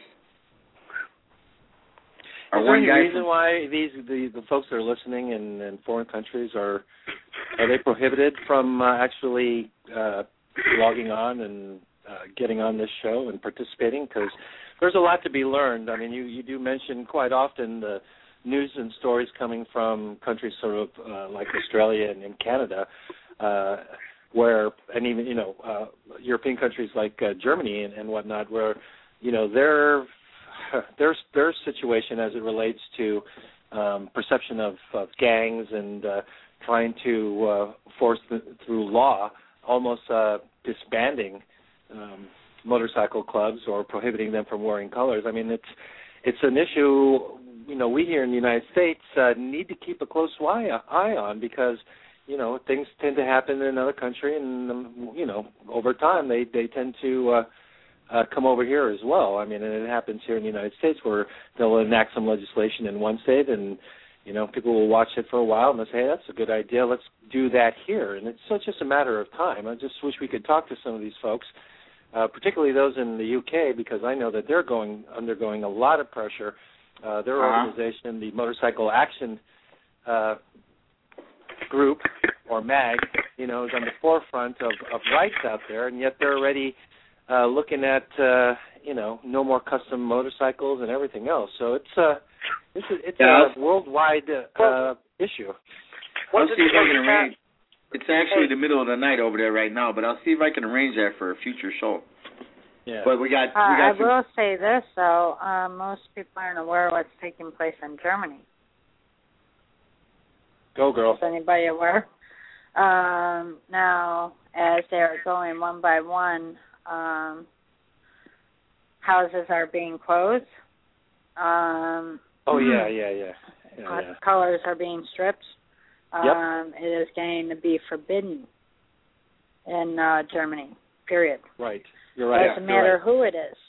Is there any reason why the folks that are listening in foreign countries are they prohibited from actually logging on and getting on this show and participating? Because there's a lot to be learned. I mean, you do mention quite often the news and stories coming from countries sort of like Australia and Canada, where, and even European countries like Germany and whatnot, where their situation as it relates to perception of gangs and trying to force through law almost disbanding motorcycle clubs or prohibiting them from wearing colors. I mean, it's an issue we here in the United States need to keep a close eye on, because things tend to happen in another country, and over time they tend to come over here as well. I mean, and it happens here in the United States where they'll enact some legislation in one state, and people will watch it for a while and they'll say, hey, that's a good idea, let's do that here. And it's just a matter of time. I just wish we could talk to some of these folks, particularly those in the UK, because I know that they're undergoing a lot of pressure. Their organization, the Motorcycle Action Group, or MAG, is on the forefront of rights out there, and yet they're already looking at no more custom motorcycles and everything else. So it's a worldwide issue. I'll see if I can arrange. It's actually the middle of the night over there right now, but I'll see if I can arrange that for a future show. Yeah. But we got I will say this though, most people aren't aware of what's taking place in Germany. Go, girl. Is anybody aware? Now, as they're going one by one, houses are being closed. Colors are being stripped. It is going to be forbidden in Germany, period. Right. You're right. It doesn't matter who it is.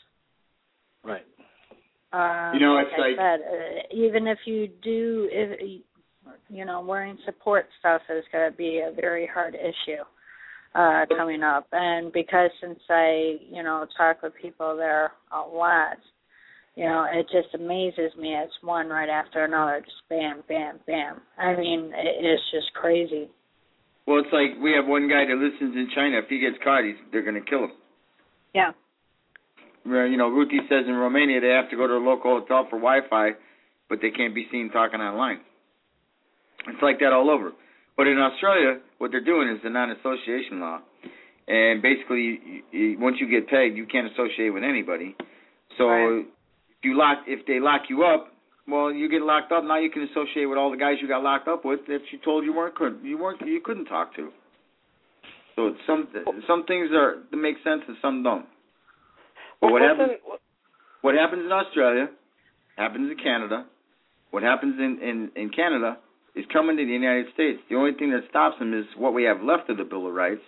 Right. It's like I said, even if you do, wearing support stuff is going to be a very hard issue coming up. And because since I, talk with people there a lot, it just amazes me. It's one right after another, just bam, bam, bam. I mean, it's just crazy. Well, it's like we have one guy that listens in China. If he gets caught, they're going to kill him. Yeah. Ruthie says in Romania they have to go to a local hotel for Wi-Fi, but they can't be seen talking online. It's like that all over. But in Australia, what they're doing is the non-association law. And basically, once you get pegged, you can't associate with anybody. So right. if they lock you up, well, you get locked up. Now you can associate with all the guys you got locked up with that you told you couldn't talk to. So it's some things that make sense and some don't. But what happens in Australia happens in Canada. What happens in Canada is coming to the United States. The only thing that stops them is what we have left of the Bill of Rights.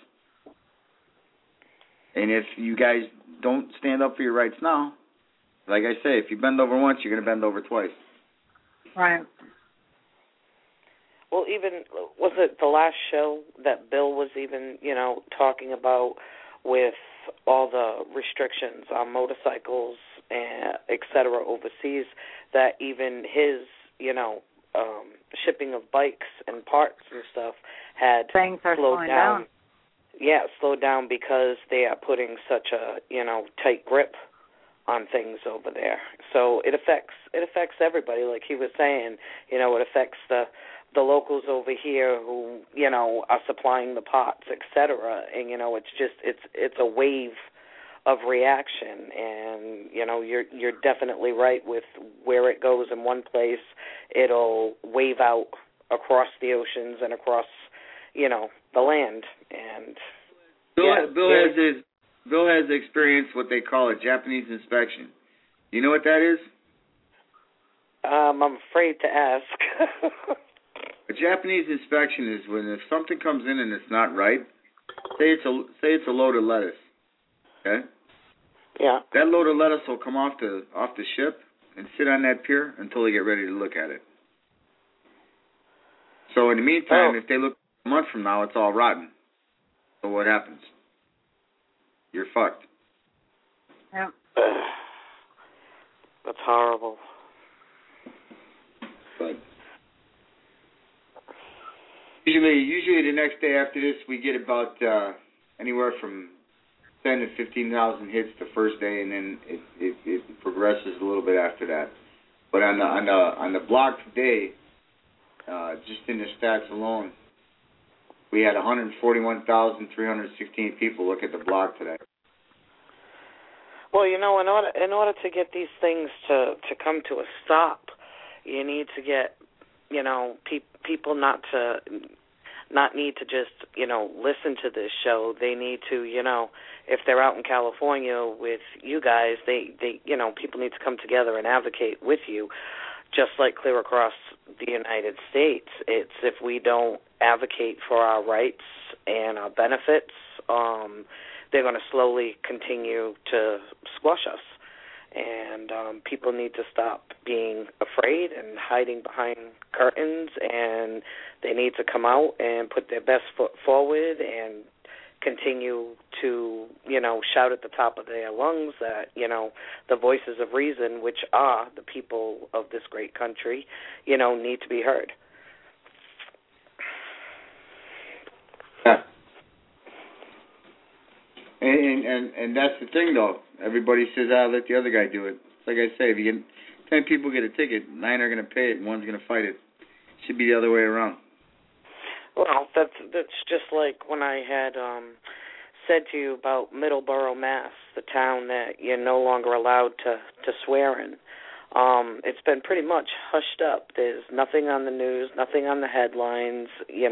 And if you guys don't stand up for your rights now, like I say, if you bend over once, you're going to bend over twice. Right. Well, even, was it the last show that Bill was even, talking about with all the restrictions on motorcycles, and et cetera, overseas, that even his, shipping of bikes and parts and stuff had slowed down. Yeah, slowed down because they are putting such a, tight grip on things over there. So it affects everybody, like he was saying. It affects the locals over here who, are supplying the pots, et cetera. And, it's a wave of reaction. And, you're definitely right with where it goes in one place, it'll wave out across the oceans and across, the land. And Bill has experienced what they call a Japanese inspection. You know what that is? I'm afraid to ask. A Japanese inspection is when if something comes in and it's not right, say it's a load of lettuce, okay? Yeah. That load of lettuce will come off the ship and sit on that pier until they get ready to look at it. So in the meantime, if they look a month from now, it's all rotten. So what happens? You're fucked. Yeah. That's horrible. But usually the next day after this, we get about anywhere from 10 to 15,000 hits the first day, and then it progresses a little bit after that. But on the blog today, just in the stats alone, we had 141,316 people look at the blog today. Well, in order to get these things to come to a stop, you need to get, people not need to just, listen to this show. They need to, if they're out in California with you guys, they people need to come together and advocate with you, just like clear across the United States. It's if we don't advocate for our rights and our benefits, they're going to slowly continue to squash us. And people need to stop being afraid and hiding behind curtains, and they need to come out and put their best foot forward and continue to, shout at the top of their lungs that, the voices of reason, which are the people of this great country, need to be heard. Yeah. And that's the thing, though. Everybody says, let the other guy do it. Like I say, if you get 10 people get a ticket, 9 are going to pay it, and 1's going to fight it. It should be the other way around. Well, that's just like when I had said to you about Middleborough, Mass., the town that you're no longer allowed to swear in. It's been pretty much hushed up. There's nothing on the news, nothing on the headlines,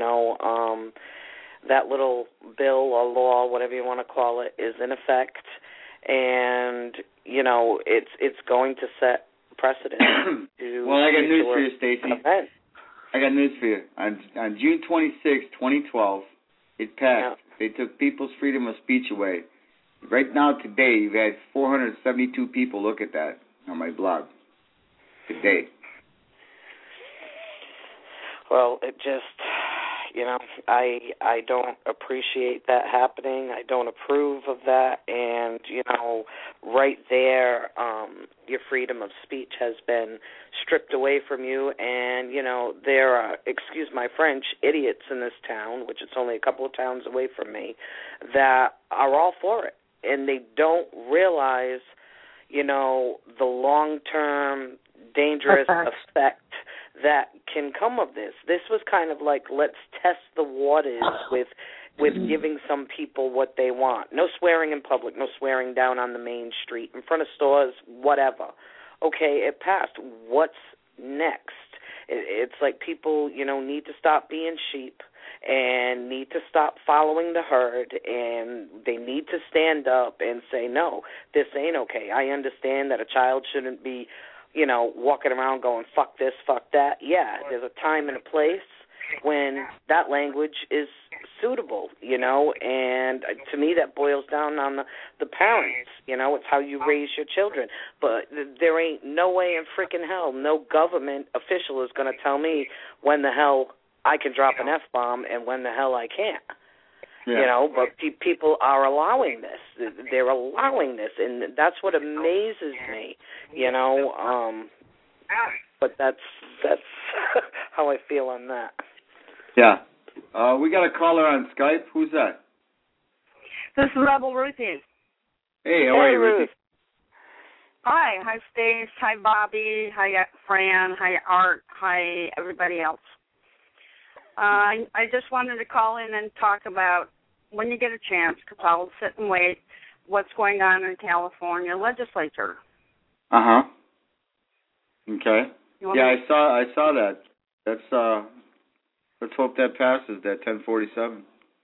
that little bill or law, whatever you want to call it, is in effect, and it's going to set precedent. Well, I got news for you, Stacey. I got news for you. On June 26, 2012, it passed. Yeah. They took people's freedom of speech away. Right now, today, you've had 472 people look at that on my blog. Today. Well, it just, I don't appreciate that happening. I don't approve of that. And, right there, your freedom of speech has been stripped away from you. And, there are, excuse my French, idiots in this town, which it's only a couple of towns away from me, that are all for it. And they don't realize, the long-term dangerous effect that can come of this. This was kind of like, let's test the waters with giving some people what they want. No swearing in public, no swearing down on the main street, in front of stores, whatever. Okay, it passed. What's next? It's like people, need to stop being sheep and need to stop following the herd, and they need to stand up and say, no, this ain't okay. I understand that a child shouldn't be walking around going, fuck this, fuck that. Yeah, there's a time and a place when that language is suitable, and to me that boils down on the parents, it's how you raise your children. But there ain't no way in freaking hell no government official is going to tell me when the hell I can drop an F-bomb and when the hell I can't. Yeah. But people are allowing this. They're allowing this, and that's what amazes me, But that's how I feel on that. Yeah. We got a caller on Skype. Who's that? This is Rebel Ruthie. Hey, how are you, Ruthie? Hi, Stace. Hi, Bobby. Hi, Fran. Hi, Art. Hi, everybody else. I just wanted to call in and talk about, when you get a chance, because I'll sit and wait, what's going on in California legislature. Uh-huh. Okay. Yeah, I saw that. Let's hope that passes, that 1047.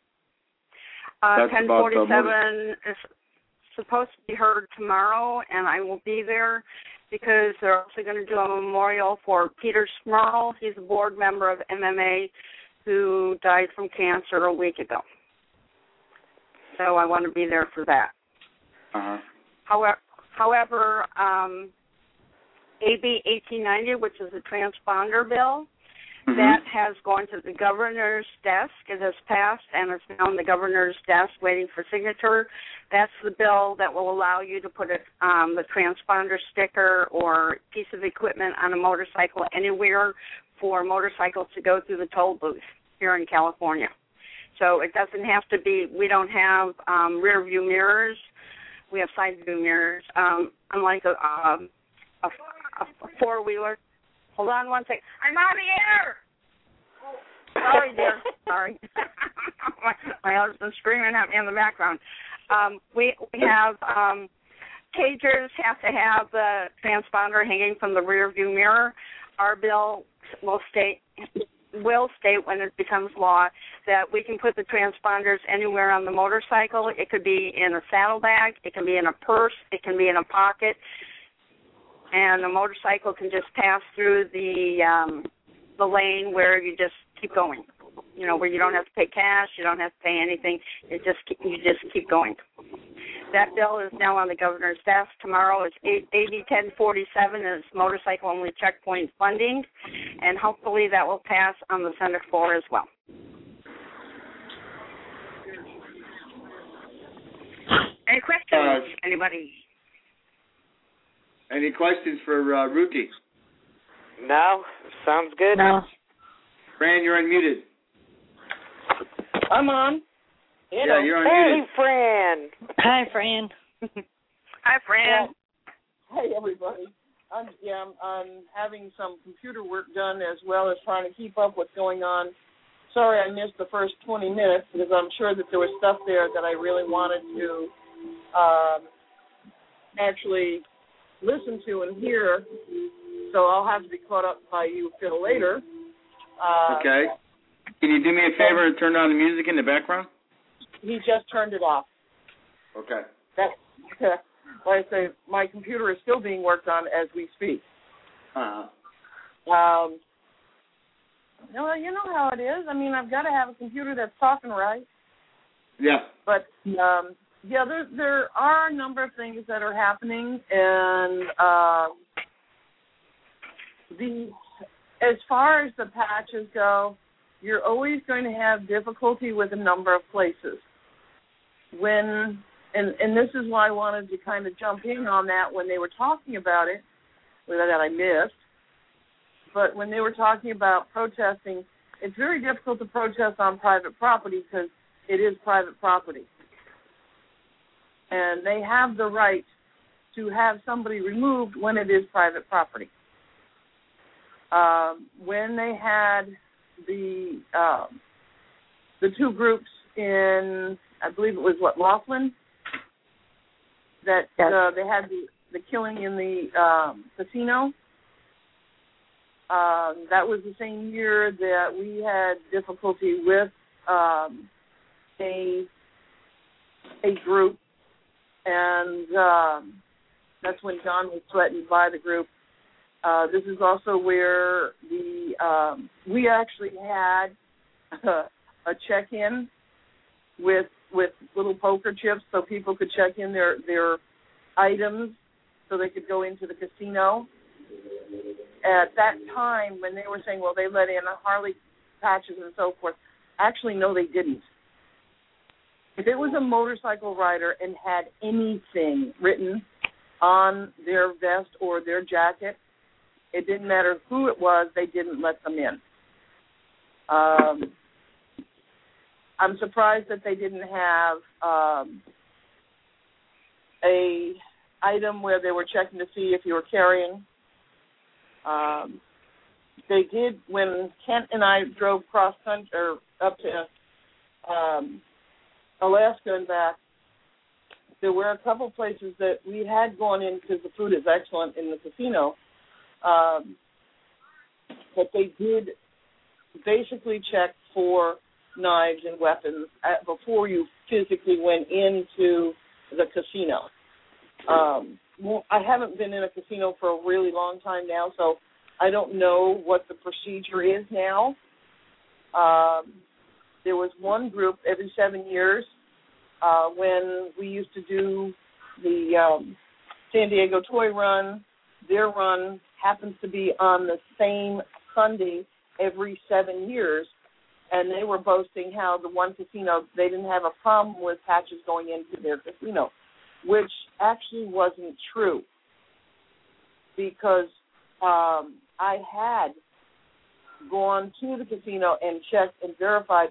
1047 is supposed to be heard tomorrow, and I will be there because they're also going to do a memorial for Peter Smurl. He's a board member of MMA who died from cancer a week ago. So I want to be there for that. Uh-huh. However, AB 1890, which is a transponder bill, that has gone to the governor's desk. It has passed, and it's now on the governor's desk waiting for signature. That's the bill that will allow you to put the transponder sticker or piece of equipment on a motorcycle anywhere for motorcycles to go through the toll booth here in California. So it doesn't have to be, we don't have rear view mirrors. We have side view mirrors. Unlike a four-wheeler. Hold on one second. I'm on the air! Sorry, dear. Sorry. my husband's screaming at me in the background. We have cagers have to have the transponder hanging from the rear view mirror. Our bill will state when it becomes law that we can put the transponders anywhere on the motorcycle. It could be in a saddlebag. It can be in a purse. It can be in a pocket. And the motorcycle can just pass through the lane where you just keep going. Where you don't have to pay cash, you don't have to pay anything. You just keep going. That bill is now on the governor's desk. Tomorrow is AB 1047 is motorcycle-only checkpoint funding, and hopefully that will pass on the Senate floor as well. Any questions, anybody? Any questions for Ruthie? No, sounds good. No. Fran, you're unmuted. I'm on. Yeah, you're unmuted. Hey, Fran. Hi, Fran. Hi, Fran. Hey, everybody. I'm having some computer work done as well as trying to keep up what's going on. Sorry I missed the first 20 minutes because I'm sure that there was stuff there that I really wanted to actually listen to and hear, so I'll have to be caught up by you a little later. Okay. Can you do me a favor and turn on the music in the background? He just turned it off. Okay. Like I say, my computer is still being worked on as we speak. Uh-huh. No, you know how it is. I mean, I've got to have a computer that's talking right. Yeah. But there are a number of things that are happening, and as far as the patches go, you're always going to have difficulty with a number of places. And this is why I wanted to kind of jump in on that when they were talking about it, that I missed. But when they were talking about protesting, it's very difficult to protest on private property because it is private property. And they have the right to have somebody removed when it is private property. When they had the two groups in, I believe it was Laughlin, that they had the killing in the casino. That was the same year that we had difficulty with a group, and that's when John was threatened by the group. This is also where we actually had a check-in with little poker chips so people could check in their items so they could go into the casino. At that time, when they were saying, well, they let in Harley patches and so forth, actually, no, they didn't. If it was a motorcycle rider and had anything written on their vest or their jacket, it didn't matter who it was, they didn't let them in. I'm surprised that they didn't have a item where they were checking to see if you were carrying. They did when Kent and I drove cross country or up to Alaska and back. There were a couple places that we had gone in because the food is excellent in the casino. But they did basically check for knives and weapons before you physically went into the casino. I haven't been in a casino for a really long time now, so I don't know what the procedure is now. There was one group every 7 years when we used to do the San Diego Toy Run. Their run happens to be on the same Sunday every 7 years, and they were boasting how the one casino, they didn't have a problem with patches going into their casino, which actually wasn't true because I had gone to the casino and checked and verified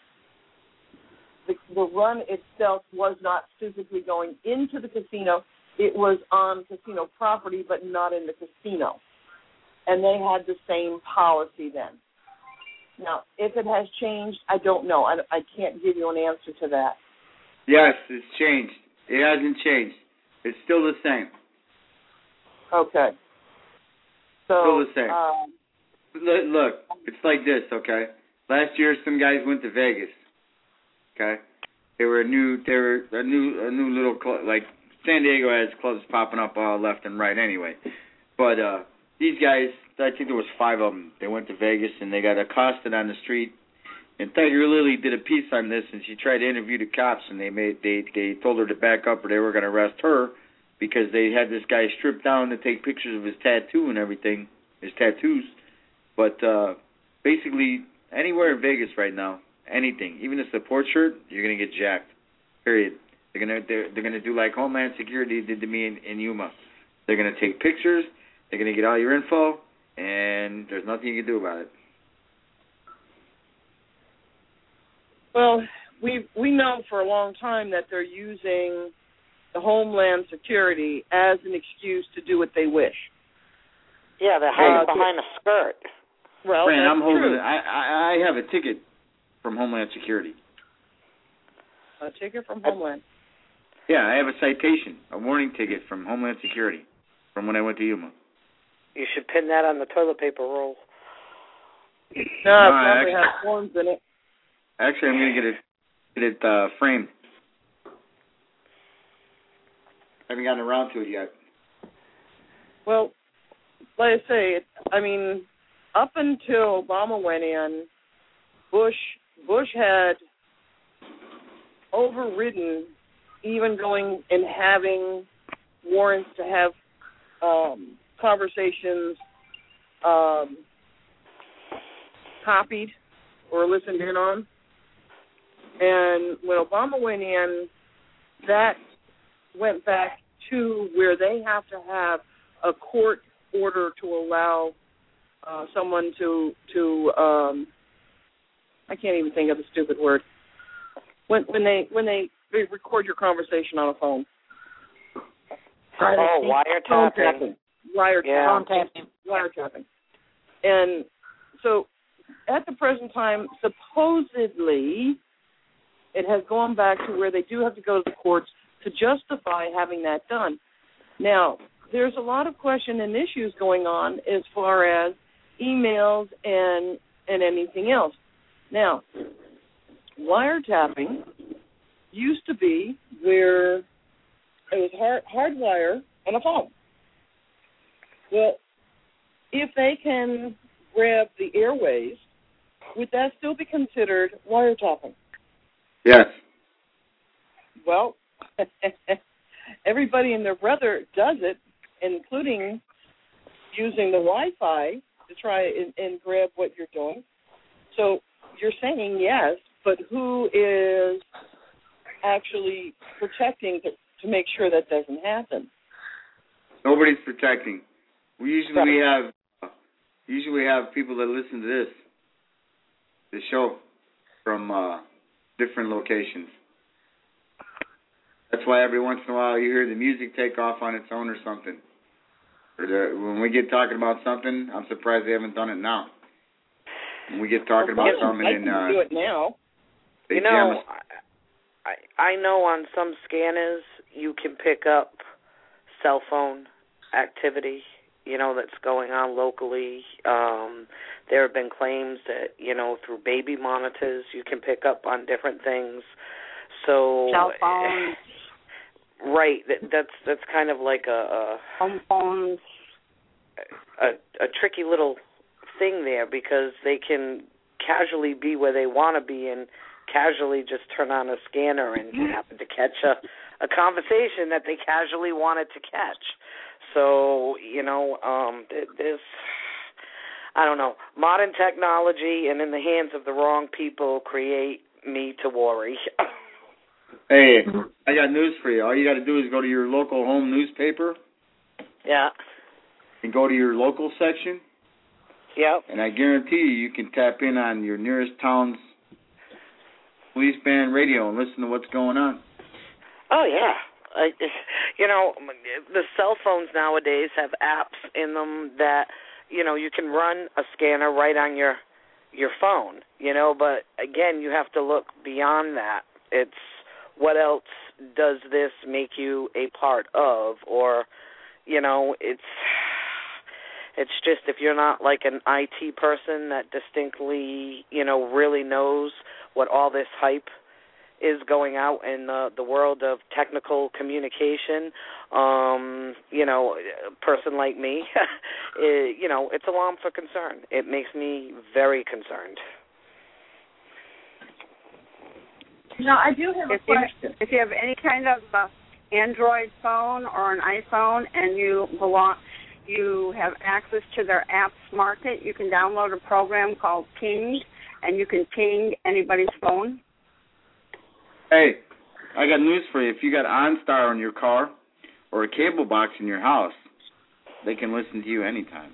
the run itself was not physically going into the casino. It was on casino property, but not in the casino. And they had the same policy then. Now, if it has changed, I don't know. I can't give you an answer to that. Yes, it's changed. It hasn't changed. It's still the same. Okay. So, still the same. Look, it's like this, okay? Last year, some guys went to Vegas. Okay, they were a new little club. Like San Diego has clubs popping up all left and right anyway. But these guys, I think there was 5 of them. They went to Vegas and they got accosted on the street. And Tiger Lily did a piece on this, and she tried to interview the cops, and they told her to back up or they were going to arrest her because they had this guy stripped down to take pictures of his tattoo and everything, his tattoos. But basically, anywhere in Vegas right now, anything, even a support shirt, you're gonna get jacked. Period. They're gonna do like Homeland Security did to me in Yuma. They're gonna take pictures. They're gonna get all your info, and there's nothing you can do about it. Well, we know for a long time that they're using the Homeland Security as an excuse to do what they wish. Yeah, they're hiding behind a skirt. Well, Fran, that's I'm holding true. it. I have a ticket from Homeland Security. A ticket from Homeland? Yeah, I have a citation, a warning ticket from Homeland Security from when I went to Yuma. You should pin that on the toilet paper roll. No, it probably has forms in it. Actually, I'm going to get it framed. I haven't gotten around to it yet. Well, like I say, up until Obama went in, Bush had overridden even going and having warrants to have conversations copied or listened in on. And when Obama went in, that went back to where they have to have a court order to allow someone to I can't even think of the stupid word. When they record your conversation on a phone. Wiretapping. Wiretapping. And so at the present time, supposedly, it has gone back to where they do have to go to the courts to justify having that done. Now, there's a lot of question and issues going on as far as emails and anything else. Now, wiretapping used to be where it was hardwire on a phone. Well, if they can grab the airways, would that still be considered wiretapping? Yes. Well, everybody and their brother does it, including using the Wi-Fi to try and grab what you're doing. So you're saying yes, but who is actually protecting to make sure that doesn't happen? Nobody's protecting. We usually have people that listen to this show from different locations. That's why every once in a while you hear the music take off on its own or something. When we get talking about something, I'm surprised they haven't done it now. When we get talking about something, I can do it now. You know, I know on some scanners you can pick up cell phone activity, you know, that's going on locally. There have been claims that, you know, through baby monitors you can pick up on different things. So cell phones. Right. That's kind of like a home phones. A tricky little thing there, because they can casually be where they want to be and casually just turn on a scanner and happen to catch a conversation that they casually wanted to catch. So, you know, there's, I don't know, modern technology and in the hands of the wrong people create me to worry. Hey, I got news for you. All you got to do is go to your local home newspaper. Yeah. And go to your local section. Yep. And I guarantee you can tap in on your nearest town's police band radio and listen to what's going on. Oh, yeah. You know, the cell phones nowadays have apps in them that, you know, you can run a scanner right on your phone, you know, but again, you have to look beyond that. It's what else does this make you a part of? Or, you know, it's just if you're not like an IT person that distinctly, you know, really knows what all this hype is going out in the world of technical communication, you know, a person like me, you know, it's alarm for concern. It makes me very concerned. Now, I do have a question. If you have any kind of Android phone or an iPhone and you have access to their apps market, you can download a program called Ping, and you can ping anybody's phone. Hey, I got news for you. If you got OnStar in your car or a cable box in your house, they can listen to you anytime.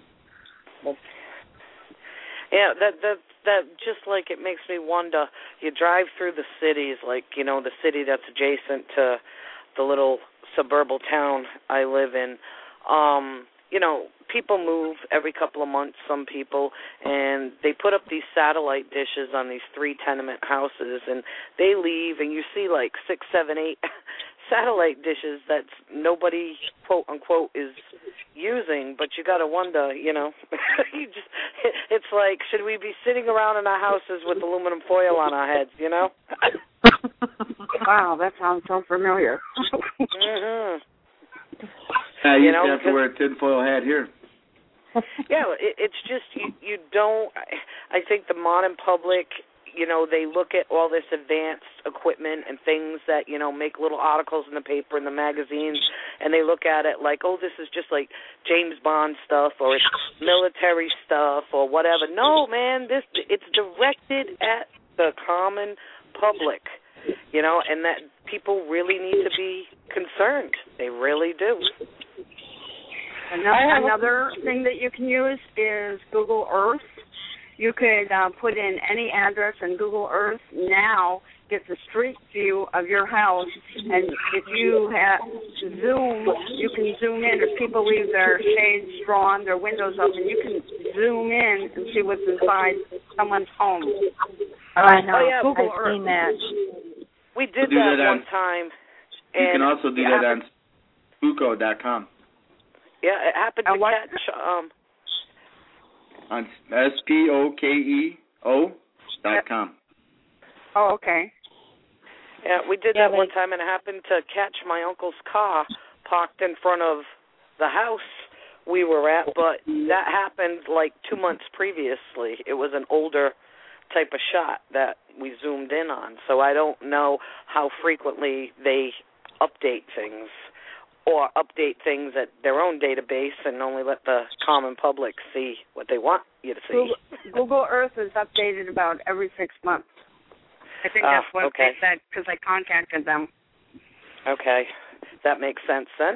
Yeah, that just like it makes me wonder. You drive through the cities, like, you know, the city that's adjacent to the little suburban town I live in. You know, people move every couple of months, some people, and they put up these satellite dishes on these 3 tenement houses, and they leave, and you see like 6, 7, 8 satellite dishes that nobody, quote unquote, is using. But you got to wonder, you know, it's like, should we be sitting around in our houses with aluminum foil on our heads, you know? Wow, that sounds so familiar. Mm-hmm. Yeah, you know, have to wear a tinfoil hat here. Yeah, it's just you don't. I think the modern public, they look at all this advanced equipment and things that, make little articles in the paper and the magazines, and they look at it like, oh, this is just like James Bond stuff or it's military stuff or whatever. No, man, it's directed at the common public, and that people really need to be concerned. They really do. Another thing that you can use is Google Earth. You could put in any address, and Google Earth now gets a street view of your house. And if you have Zoom, you can zoom in. If people leave their shades drawn, their windows open, you can zoom in and see what's inside someone's home. I know. Oh, yeah, Google Earth. Seen that. We did that one time. You can also do that on Spooko.com. Yeah, it happened to catch... on SPOKEO.com. Oh, okay. Yeah, we did that one time, and it happened to catch my uncle's car parked in front of the house we were at, but that happened like 2 months previously. It was an older type of shot that we zoomed in on, so I don't know how frequently they update things or update things at their own database and only let the common public see what they want you to see. Google Earth is updated about every 6 months. I think that's what they said because I contacted them. Okay. That makes sense then.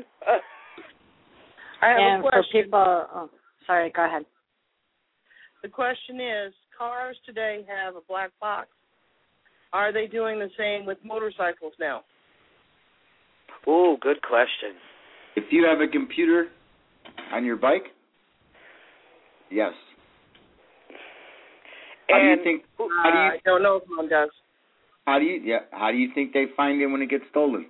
I have and a question. For people, sorry, go ahead. The question is, cars today have a black box. Are they doing the same with motorcycles now? Ooh, good question. If you have a computer on your bike, yes. How do you think? I don't know if one does. How do you think they find it when it gets stolen?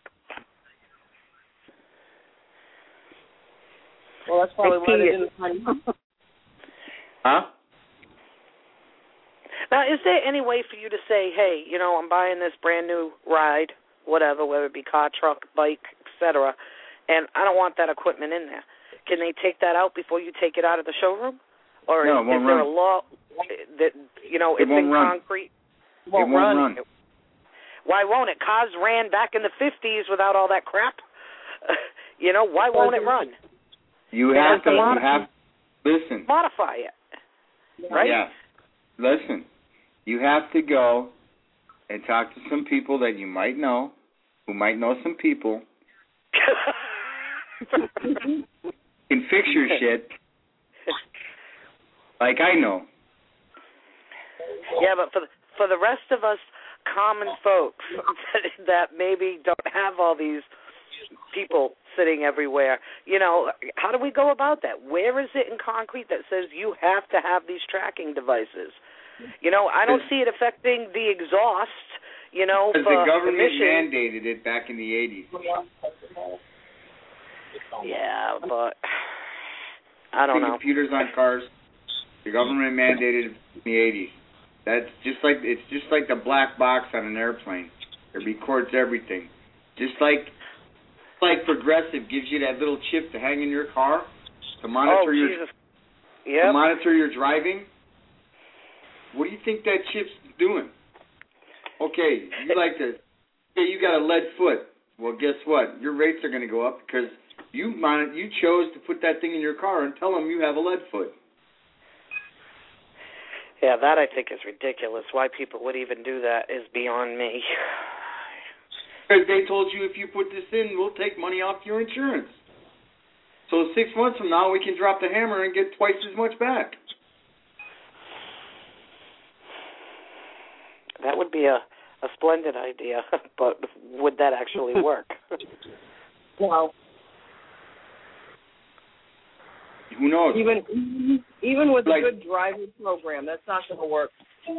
Well, that's probably why they didn't find it. Huh? Now, is there any way for you to say, hey, I'm buying this brand new ride, whatever, whether it be car, truck, bike, etc., and I don't want that equipment in there? Can they take that out before you take it out of the showroom? Or no, is there a law that, it's in concrete? It won't run. Why won't it? Cars ran back in the 50s without all that crap. Why won't it run? You have to listen. Modify it. Right? Yeah. Listen. You have to go and talk to some people that you might know, who might know some people. Can fix your shit. Like I know. Yeah, but for the rest of us common folks that maybe don't have all these people sitting everywhere, how do we go about that? Where is it in concrete that says you have to have these tracking devices? I don't see it affecting the exhaust, because for the government emissions. mandated it back in the 80s. Yeah, but I don't know. Computers on cars, the government mandated it in the 80s. It's just like the black box on an airplane. It records everything. Just like Progressive gives you that little chip to hang in your car to monitor to monitor your driving. What do you think that chip's doing? Okay, you got a lead foot. Well, guess what? Your rates are going to go up because you chose to put that thing in your car and tell them you have a lead foot. Yeah, that I think is ridiculous. Why people would even do that is beyond me. Because they told you if you put this in, we'll take money off your insurance. So 6 months from now, we can drop the hammer and get twice as much back. That would be a splendid idea, but would that actually work? Well, who knows? Even with a good driver program, that's not going to work.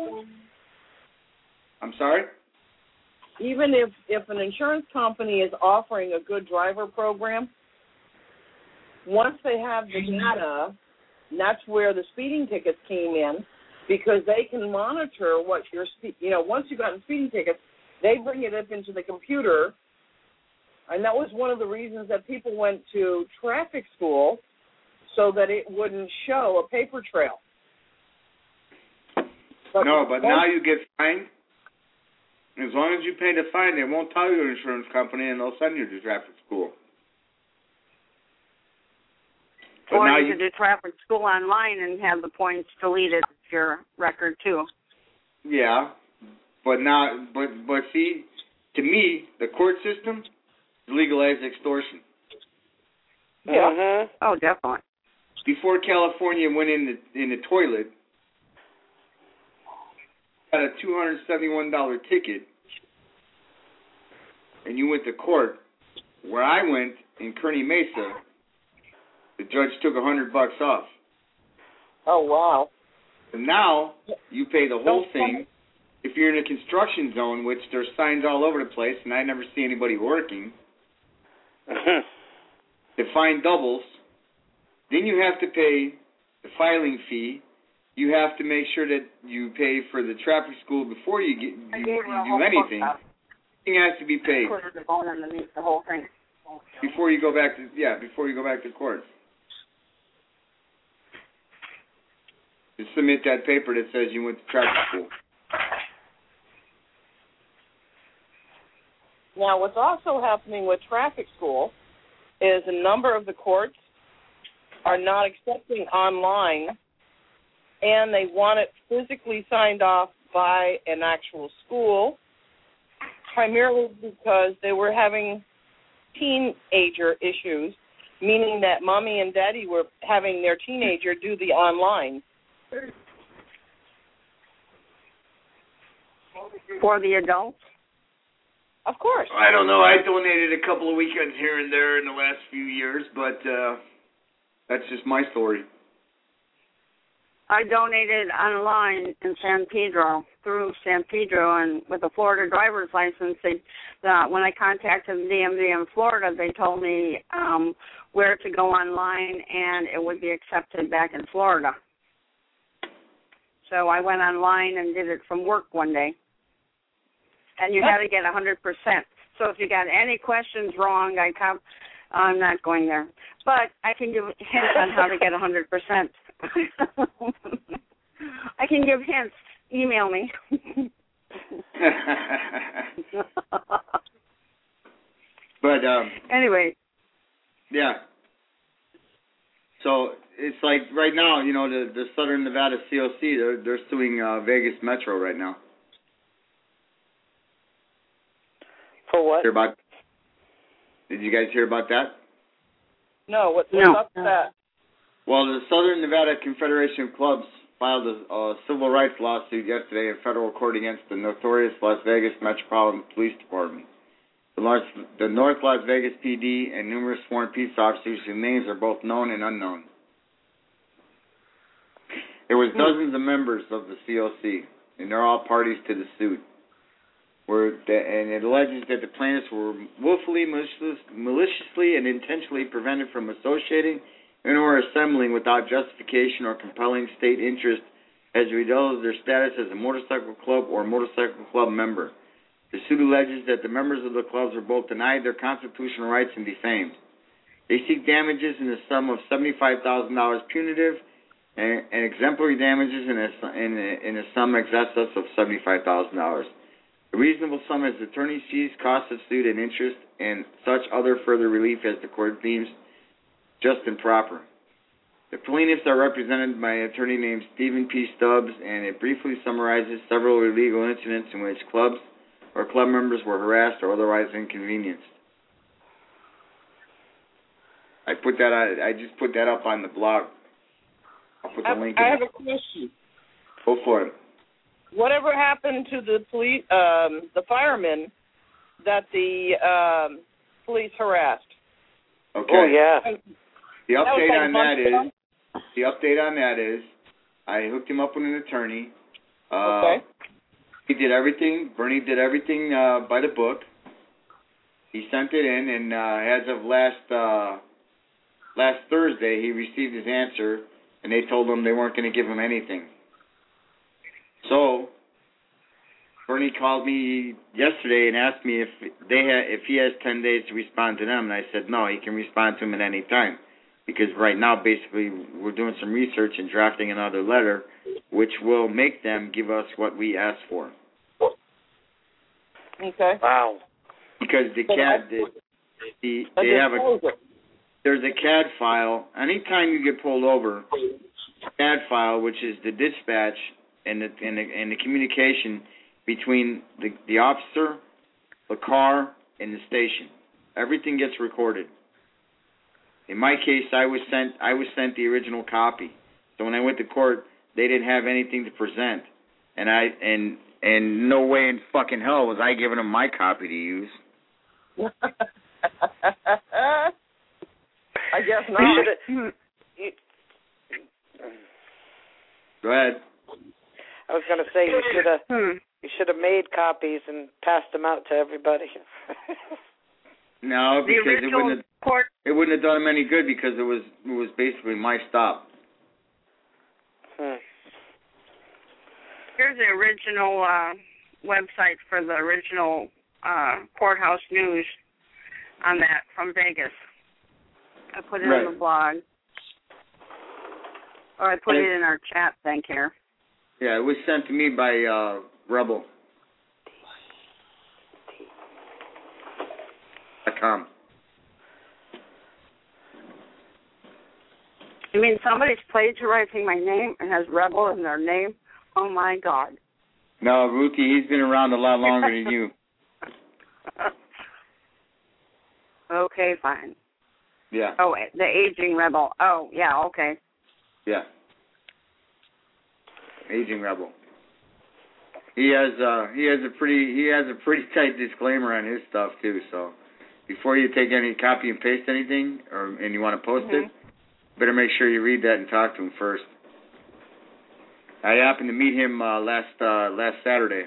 I'm sorry? Even if an insurance company is offering a good driver program, once they have the data, and that's where the speeding tickets came in, because they can monitor what your once you've gotten speeding tickets, they bring it up into the computer, and that was one of the reasons that people went to traffic school, so that it wouldn't show a paper trail. No, but now you get fined. As long as you pay the fine, they won't tell your insurance company, and they'll send you to traffic school. But or now you could do traffic school online and have the points deleted off your record too. Yeah, but see, to me, the court system legalized extortion. Yeah. Mm-hmm. Oh, definitely. Before California went in the toilet, got a $271 ticket, and you went to court. Where I went in Kearney Mesa, the judge took $100 off. Oh wow! And now you pay the whole thing. If you're in a construction zone, which there's signs all over the place, and I never see anybody working, the fine doubles. Then you have to pay the filing fee. You have to make sure that you pay for the traffic school before you do anything. Everything has to be paid the whole thing before you go back to court. You submit that paper that says you went to traffic school. Now, what's also happening with traffic school is a number of the courts are not accepting online, and they want it physically signed off by an actual school, primarily because they were having teenager issues, meaning that mommy and daddy were having their teenager do the online. For the adults? Of course. I don't know. I donated a couple of weekends here and there in the last few years, but that's just my story. I donated online in San Pedro, through San Pedro, and with a Florida driver's license. When I contacted the DMV in Florida, they told me where to go online, and it would be accepted back in Florida. So I went online and did it from work one day. And you had to get 100%. So if you got any questions wrong, I'm not going there. But I can give hints on how to get 100%. I can give hints. Email me. But anyway. Yeah. So it's like right now, the Southern Nevada COC, they're suing Vegas Metro right now. For what? Did you guys hear about that? No. What's up with that? Well, the Southern Nevada Confederation of Clubs filed a civil rights lawsuit yesterday in federal court against the notorious Las Vegas Metropolitan Police Department. The North Las Vegas PD and numerous sworn peace officers whose names are both known and unknown. There was dozens of members of the COC, and they're all parties to the suit. And it alleges that the plaintiffs were willfully, maliciously, and intentionally prevented from associating and or assembling without justification or compelling state interest as a result of their status as a motorcycle club or motorcycle club member. The suit alleges that the members of the clubs were both denied their constitutional rights and defamed. They seek damages in the sum of $75,000 punitive and exemplary damages in a sum excess of $75,000. A reasonable sum is attorney's fees, costs of suit, and interest, and such other further relief as the court deems just and proper. The plaintiffs are represented by an attorney named Stephen P. Stubbs, and it briefly summarizes several illegal incidents in which clubs or club members were harassed or otherwise inconvenienced. I just put that up on the blog. I'll put the link in. I have a question. Go for it. Whatever happened to the police, the firemen that the police harassed? Okay. Oh yeah. The update on that is, I hooked him up with an attorney. Okay. He did everything. Bernie did everything by the book. He sent it in, and as of last Thursday, he received his answer, and they told him they weren't going to give him anything. So Bernie called me yesterday and asked me if he has 10 days to respond to them, and I said no, he can respond to them at any time, because right now basically we're doing some research and drafting another letter which will make them give us what we ask for. Okay. Wow. Because the CAD, they have there's a CAD file. Anytime you get pulled over, CAD file, which is the dispatch and the communication between the officer, the car, and the station. Everything gets recorded. In my case, I was sent the original copy. So when I went to court, they didn't have anything to present, and no way in fucking hell was I giving them my copy to use. I guess not. Go ahead. I was going to say you should have made copies and passed them out to everybody. No, because it wouldn't have done them any good because it was basically my stop. Here's the original website for the original courthouse news on that from Vegas. I put it in the blog. Or I put it in our chat thing here. Yeah, it was sent to me by Rebel. .com. You mean somebody's plagiarizing my name and has Rebel in their name? Oh, my God. No, Ruthie, he's been around a lot longer than you. Okay, fine. Yeah. Oh, the aging Rebel. Oh, yeah, okay. Yeah. Aging Rebel. He has a pretty tight disclaimer on his stuff too. So before you take any copy and paste anything, and you want to post it, better make sure you read that and talk to him first. I happened to meet him last Saturday.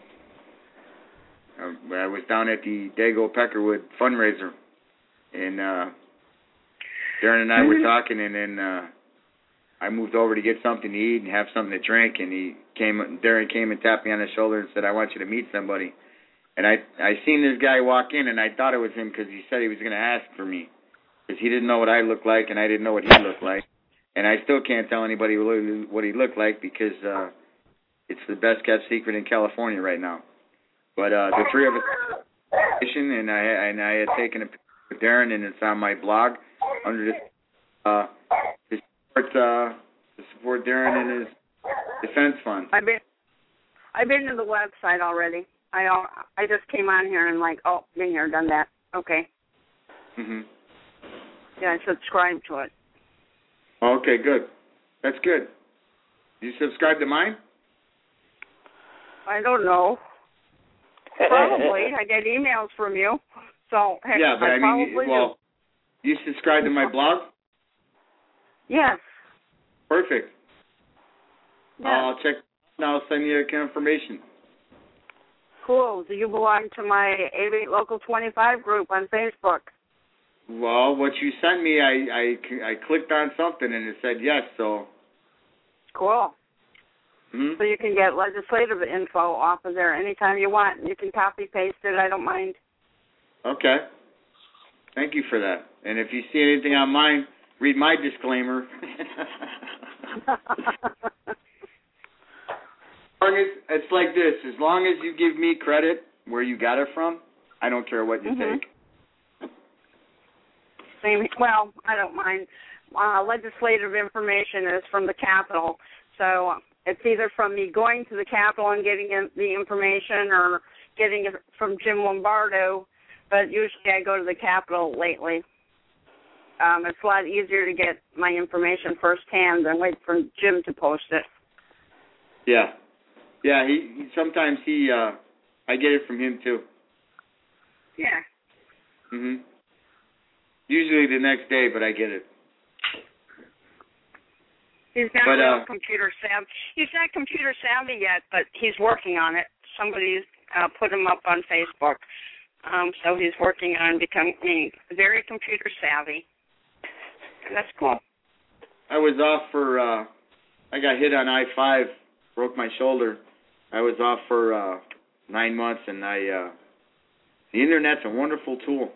I was down at the Dago Peckerwood fundraiser, and Darren and I were talking, and then I moved over to get something to eat and have something to drink, and Darren came and tapped me on the shoulder and said, "I want you to meet somebody." And I seen this guy walk in, and I thought it was him because he said he was going to ask for me because he didn't know what I looked like, and I didn't know what he looked like. And I still can't tell anybody what he looked like because it's the best kept secret in California right now. But the three of us, and I had taken a picture with Darren, and it's on my blog under this to support Darren and his defense fund. I've been to the website already. I just came on here and been here, done that. Okay. Yeah, I subscribed to it. Okay, good. That's good. You subscribe to mine? I don't know. Probably. I get emails from you. So, heck, yeah, but I mean, you subscribe to my blog? Yes. Perfect. Yeah. I'll check. I'll send you information. Cool. Do you belong to my 88 Local 25 group on Facebook? Well, what you sent me, I clicked on something and it said yes, so. Cool. So you can get legislative info off of there anytime you want. You can copy-paste it. I don't mind. Okay. Thank you for that. And if you see anything on mine, read my disclaimer. It's like this. As long as you give me credit where you got it from, I don't care what you take. Well, I don't mind. Legislative information is from the Capitol, so it's either from me going to the Capitol and getting the information or getting it from Jim Lombardo, but usually I go to the Capitol lately. It's a lot easier to get my information firsthand than wait for Jim to post it. Yeah. Yeah, he sometimes I get it from him too. Yeah. Usually the next day, but I get it. He's not real computer savvy. He's not computer savvy yet, but he's working on it. Somebody's put him up on Facebook. So he's working on becoming very computer savvy. That's cool. I was off for, I got hit on I-5, broke my shoulder. I was off for 9 months, and the Internet's a wonderful tool.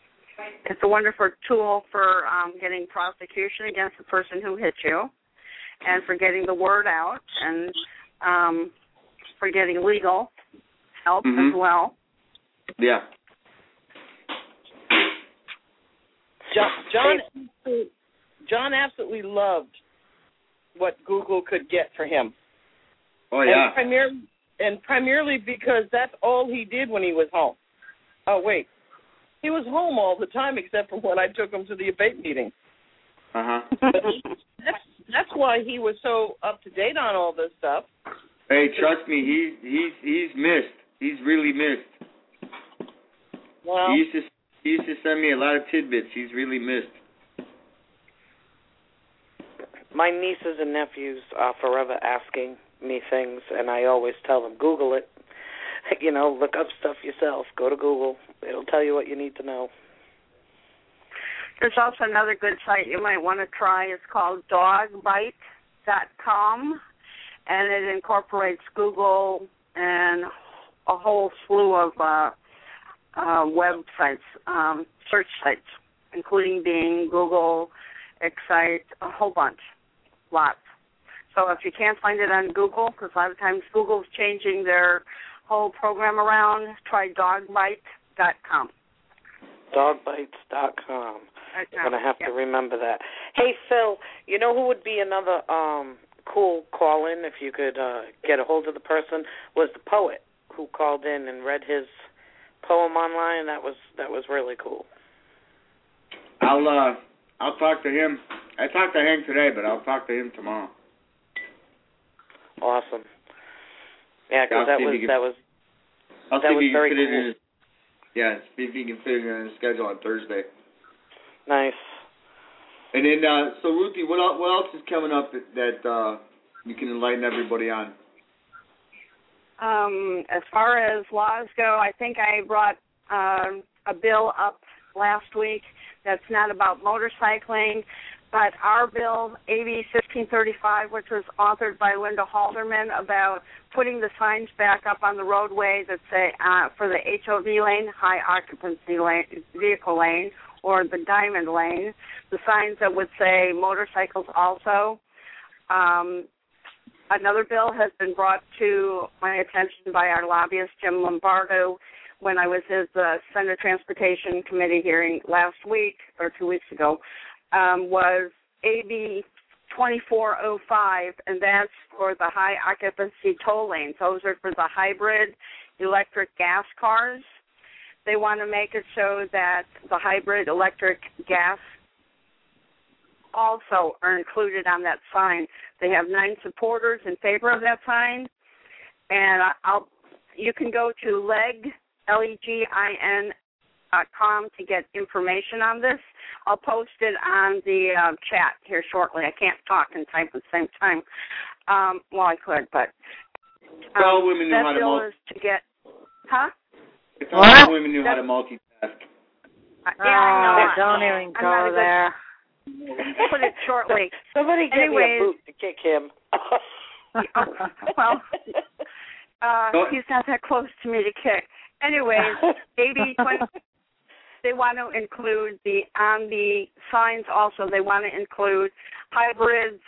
It's a wonderful tool for getting prosecution against the person who hit you. and for getting the word out, and for getting legal help as well. Yeah. John absolutely loved what Google could get for him. Oh yeah. And primarily because that's all he did when he was home. Oh wait, he was home all the time except for when I took him to the abate meeting. That's why he was so up to date on all this stuff. Hey, trust me, he's missed. He's really missed. Wow. He used to send me a lot of tidbits. He's really missed. My nieces and nephews are forever asking me things, and I always tell them, Google it. You know, look up stuff yourself. Go to Google. It'll tell you what you need to know. There's also another good site you might want to try. It's called dogbite.com, and it incorporates Google and a whole slew of websites, search sites, including Bing, Google, Excite, a whole bunch, lots. So if you can't find it on Google, because a lot of times Google's changing their whole program around, try dogbite.com. Dogbites.com. I'm going to have to remember that. Hey, Phil, you know who would be another cool call-in, if you could get a hold of the person, was the poet who called in and read his poem online. That was really cool. I'll talk to him. I talked to Hank today, but I'll talk to him tomorrow. Awesome. Yeah, because that was very cool. See if he can fit it in his schedule on Thursday. Nice. And then, so Ruthie, what else is coming up that you can enlighten everybody on? As far as laws go, I think I brought a bill up last week that's not about motorcycling, but our bill, AB 1535, which was authored by Linda Halderman, about putting the signs back up on the roadway that say for the HOV lane, high occupancy lane, vehicle lane, or the diamond lane, the signs that would say motorcycles also. Another bill has been brought to my attention by our lobbyist, Jim Lombardo, when I was at the Senate Transportation Committee hearing last week, or 2 weeks ago, was AB 2405, and that's for the high occupancy toll lanes. Those are for the hybrid electric gas cars. They want to make it so that the hybrid electric gas also are included on that sign. They have 9 supporters in favor of that sign, and you can go to legin.com to get information on this. I'll post it on the chat here shortly. I can't talk and type at the same time. Well, I could, but all women know how to multitask. If all women knew how to multitask. Don't even go there. Put it shortly. Somebody give me a boot to kick him. Well, he's not that close to me to kick. Anyways, AB 20. They want to include on the signs also. They want to include hybrids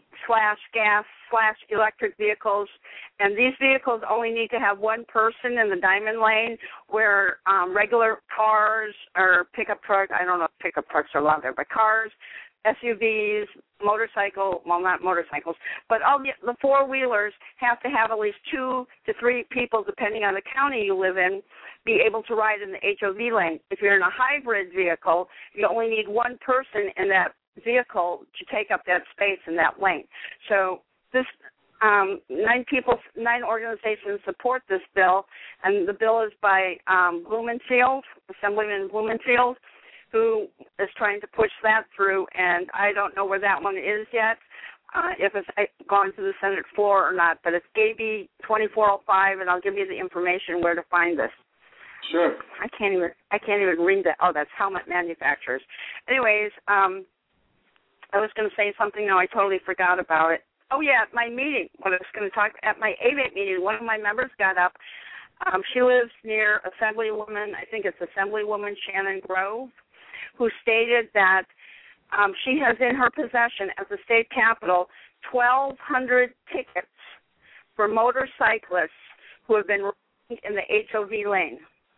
/ gas/electric vehicles, and these vehicles only need to have one person in the diamond lane, where regular cars or pickup trucks, I don't know if pickup trucks are allowed there, but cars, SUVs, not motorcycles, but all the four-wheelers have to have at least 2 to 3 people, depending on the county you live in, be able to ride in the HOV lane. If you're in a hybrid vehicle, you only need one person in that vehicle to take up that space in that lane. So this 9 organizations support this bill, and the bill is by Blumenfield, Assemblyman Blumenfield, who is trying to push that through, and I don't know where that one is yet, if it's gone to the Senate floor or not, but it's AB 2405, and I'll give you the information where to find this. Sure. I can't even read that. Oh, that's helmet manufacturers. Anyways, I was going to say something. No, I totally forgot about it. Oh, yeah, at my meeting, when I was going to talk at my ABATE meeting, one of my members got up. She lives near Assemblywoman, I think it's Assemblywoman Shannon Grove, who stated that she has in her possession at the state capitol 1,200 tickets for motorcyclists who have been riding in the HOV lane,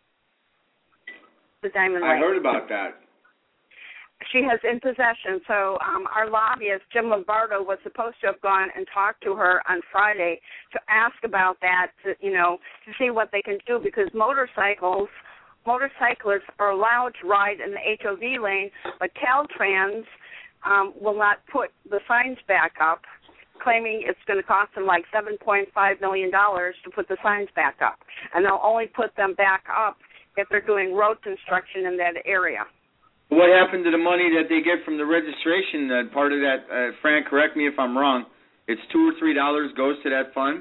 the Diamond Lane. I heard about that. She has in possession. So our lobbyist, Jim Lombardo, was supposed to have gone and talked to her on Friday to ask about that, to see what they can do, because motorcyclists are allowed to ride in the HOV lane, but Caltrans will not put the signs back up, claiming it's going to cost them like $7.5 million to put the signs back up. And they'll only put them back up if they're doing road construction in that area. What happened to the money that they get from the registration? Part of that, Frank, correct me if I'm wrong, it's $2 or $3 goes to that fund?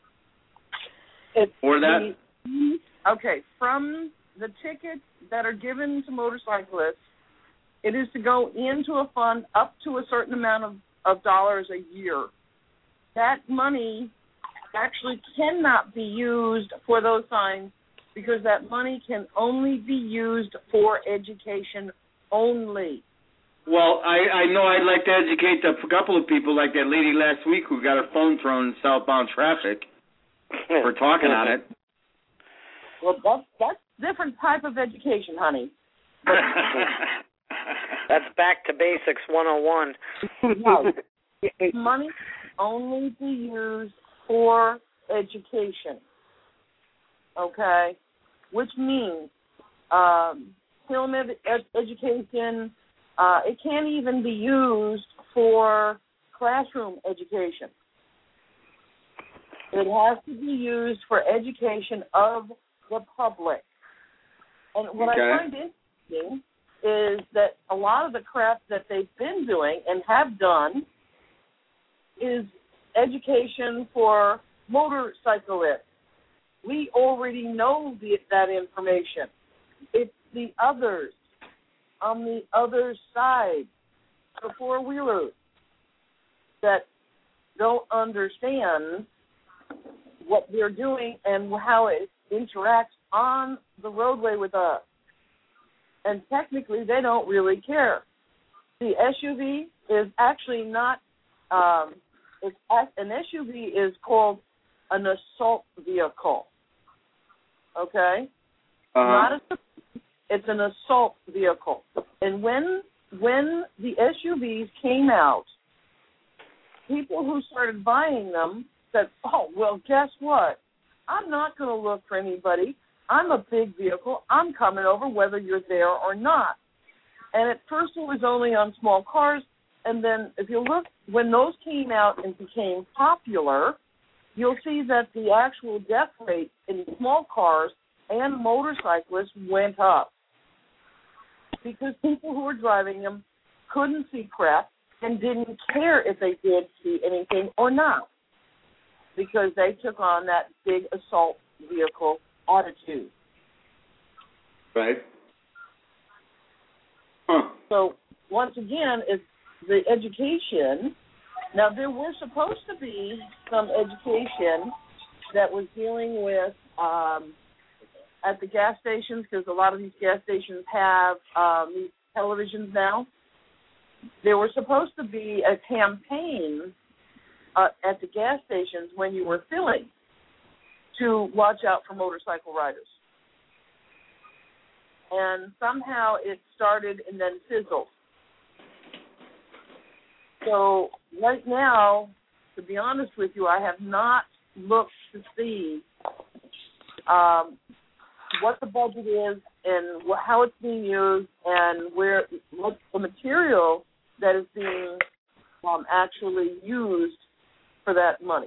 For that? Okay, from the tickets that are given to motorcyclists, it is to go into a fund up to a certain amount of dollars a year. That money actually cannot be used for those signs because that money can only be used for education only. Well, I know I'd like to educate a couple of people, like that lady last week who got her phone thrown in southbound traffic for talking on it. Well, that's different type of education, honey. That's back to basics 101. No, money only be used for education, okay? Which means film education, it can't even be used for classroom education. It has to be used for education of the public. And what I find interesting is that a lot of the crap that they've been doing and have done is education for motorcyclists. We already know that information. It's the others on the other side, the four-wheelers, that don't understand what they're doing and how it interacts on the roadway with us. And technically, they don't really care. The SUV is actually not, an SUV is called an assault vehicle, okay? It's an assault vehicle. And when the SUVs came out, people who started buying them said, oh, well, guess what? I'm not going to look for anybody. I'm a big vehicle. I'm coming over whether you're there or not. And at first it was only on small cars. And then if you look, when those came out and became popular, you'll see that the actual death rate in small cars and motorcyclists went up because people who were driving them couldn't see crap and didn't care if they did see anything or not because they took on that big assault vehicle attitude. Right. Huh. So, once again, it's the education. Now, there were supposed to be some education that was dealing with at the gas stations, because a lot of these gas stations have these televisions now. There was supposed to be a campaign at the gas stations when you were filling to watch out for motorcycle riders. And somehow it started and then fizzled. So right now, to be honest with you, I have not looked to see what the budget is and how it's being used and what the material that is being actually used for that money.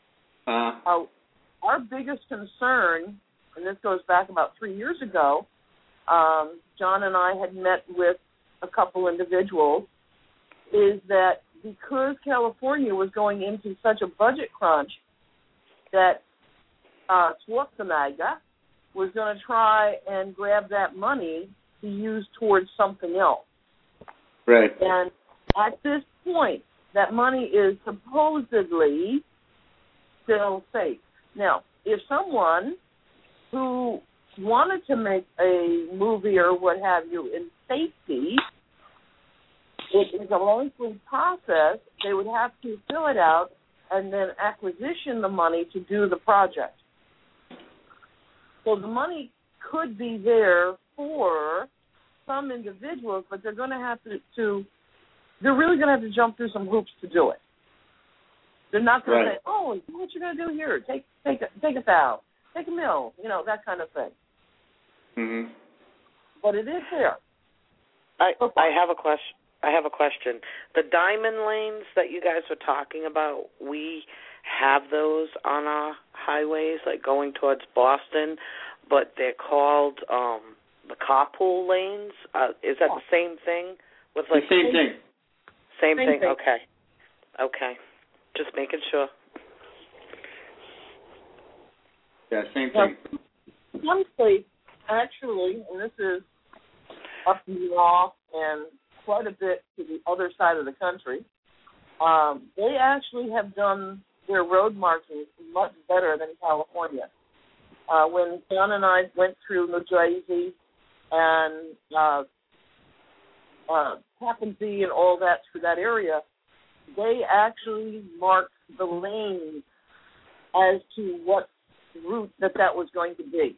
Our biggest concern, and this goes back about 3 years ago, John and I had met with a couple individuals, is that because California was going into such a budget crunch that Schwarzenegger was going to try and grab that money to use towards something else. Right. And at this point, that money is supposedly still safe. Now, if someone who wanted to make a movie or what have you in safety it is a lengthy process. They would have to fill it out and then acquisition the money to do the project. So the money could be there for some individuals, but they're going to have to they're really going to have to jump through some hoops to do it. They're not going to say, "Oh, what you going to do here? Take a thou, take a mill," that kind of thing. Mhm. But it is there. I have a question. The diamond lanes that you guys were talking about, we have those on our highways, like going towards Boston, but they're called the carpool lanes. Is that the same thing? With like the same thing. Same thing. Okay. Just making sure. Yeah, same thing. Some states actually, and this is up north and quite a bit to the other side of the country, they actually have done their road markings much better than California. When John and I went through New Jersey and Tappan Zee and all that through that area, they actually marked the lanes as to what route that was going to be.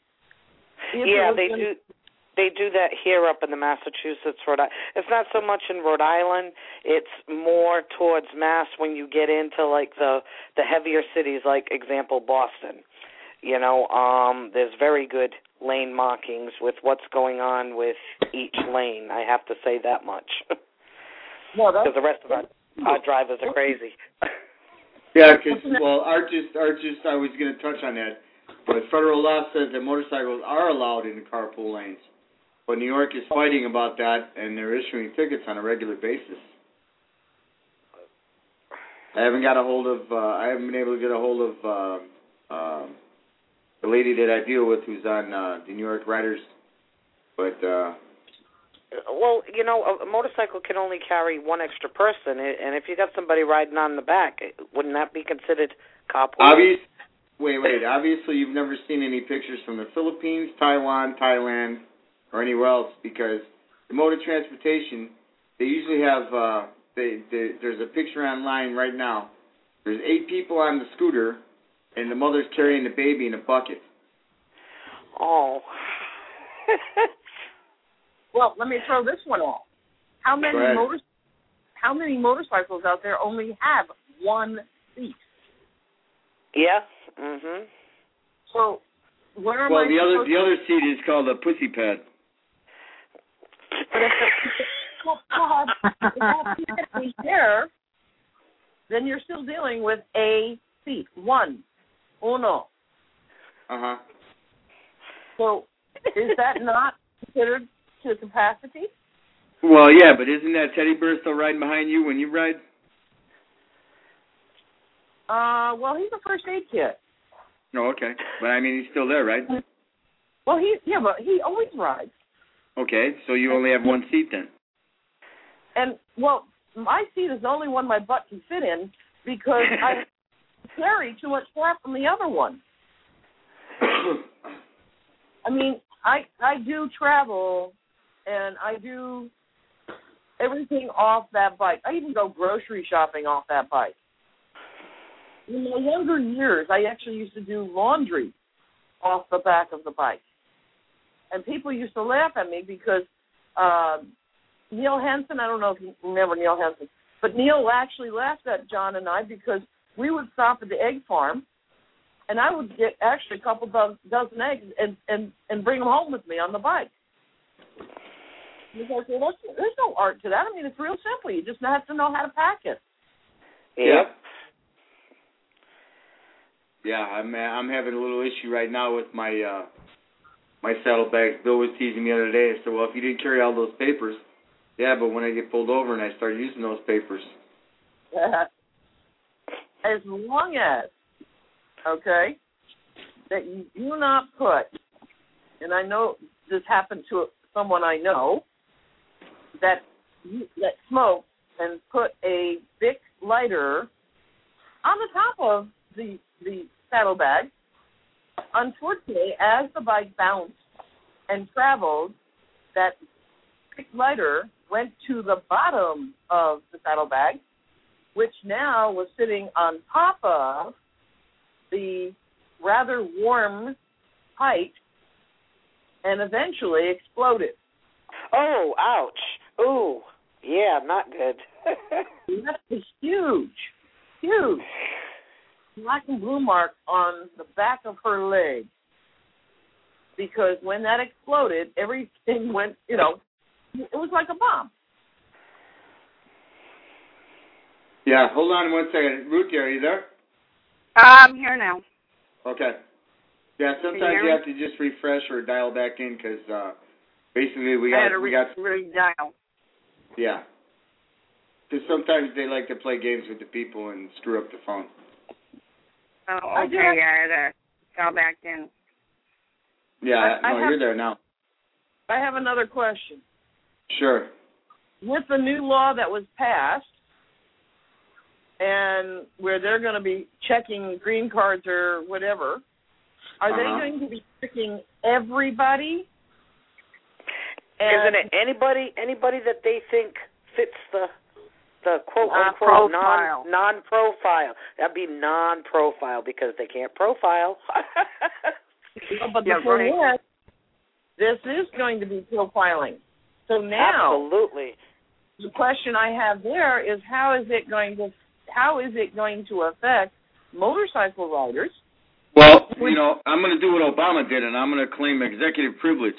They do that here up in the Massachusetts, Rhode Island. It's not so much in Rhode Island. It's more towards Mass when you get into like the heavier cities, like example Boston. There's very good lane markings with what's going on with each lane. I have to say that much. Because the rest of our drivers are crazy. Yeah, because Art just I was going to touch on that, but federal law says that motorcycles are allowed in the carpool lanes. But New York is fighting about that, and they're issuing tickets on a regular basis. I haven't been able to get a hold of the lady that I deal with who's on the New York Riders. But a motorcycle can only carry one extra person, and if you got somebody riding on the back, wouldn't that be considered carpool? Obviously, you've never seen any pictures from the Philippines, Taiwan, Thailand, or anywhere else, because the mode of transportation, they usually have, there's a picture online right now. There's 8 people on the scooter, and the mother's carrying the baby in a bucket. Oh. Well, let me throw this one off. How many motorcycles out there only have one seat? Yeah. Mhm. So where am I? Well, the other seat is called a pussy pad. But if that seat is there, then you're still dealing with a seat. Uno. Uh-huh. So is that not considered to capacity? Well, yeah, but isn't that teddy bear still riding behind you when you ride? Well, he's a first aid kit. No, okay. But I mean, he's still there, right? Well, but he always rides. Okay, so you only have one seat then. And, well, my seat is the only one my butt can fit in because I carry too much crap from the other one. I mean, I do travel, and I do everything off that bike. I even go grocery shopping off that bike. In my younger years, I actually used to do laundry off the back of the bike. And people used to laugh at me because Neil Henson, I don't know if you remember Neil Henson, but Neil actually laughed at John and I because we would stop at the egg farm, and I would get actually a couple dozen eggs and bring them home with me on the bike. He's like, well, there's no art to that. I mean, it's real simple. You just have to know how to pack it. Yeah. Yeah, I'm having a little issue right now with my my saddlebags. Bill was teasing me the other day. I said, well, if you didn't carry all those papers, yeah, but when I get pulled over and I start using those papers. As long as, okay, that you do not put, and I know this happened to someone I know, that smoked and put a Bic lighter on the top of the saddlebag. Unfortunately, as the bike bounced and traveled, that Bic lighter went to the bottom of the saddlebag, which now was sitting on top of the rather warm height, and eventually exploded. Oh, ouch. Ooh, yeah, not good. That was huge, huge. Black and blue mark on the back of her leg. Because when that exploded, everything went, it was like a bomb. Yeah, hold on 1 second. Ruthie, are you there? I'm here now. Okay. Yeah, sometimes you have to just refresh or dial back in because basically we got redial. Yeah. Because sometimes they like to play games with the people and screw up the phone. Oh, okay. Yeah, I had to dial back in. Yeah, you're there now. I have another question. Sure. With the new law that was passed, and where they're going to be checking green cards or whatever, are they going to be checking everybody? Isn't it anybody that they think fits the quote unquote non-profile? That'd be non-profile because they can't profile. But the thing is, this is going to be profiling. So now, absolutely, the question I have there is how is it going to affect motorcycle riders? Well, I'm going to do what Obama did, and I'm going to claim executive privilege.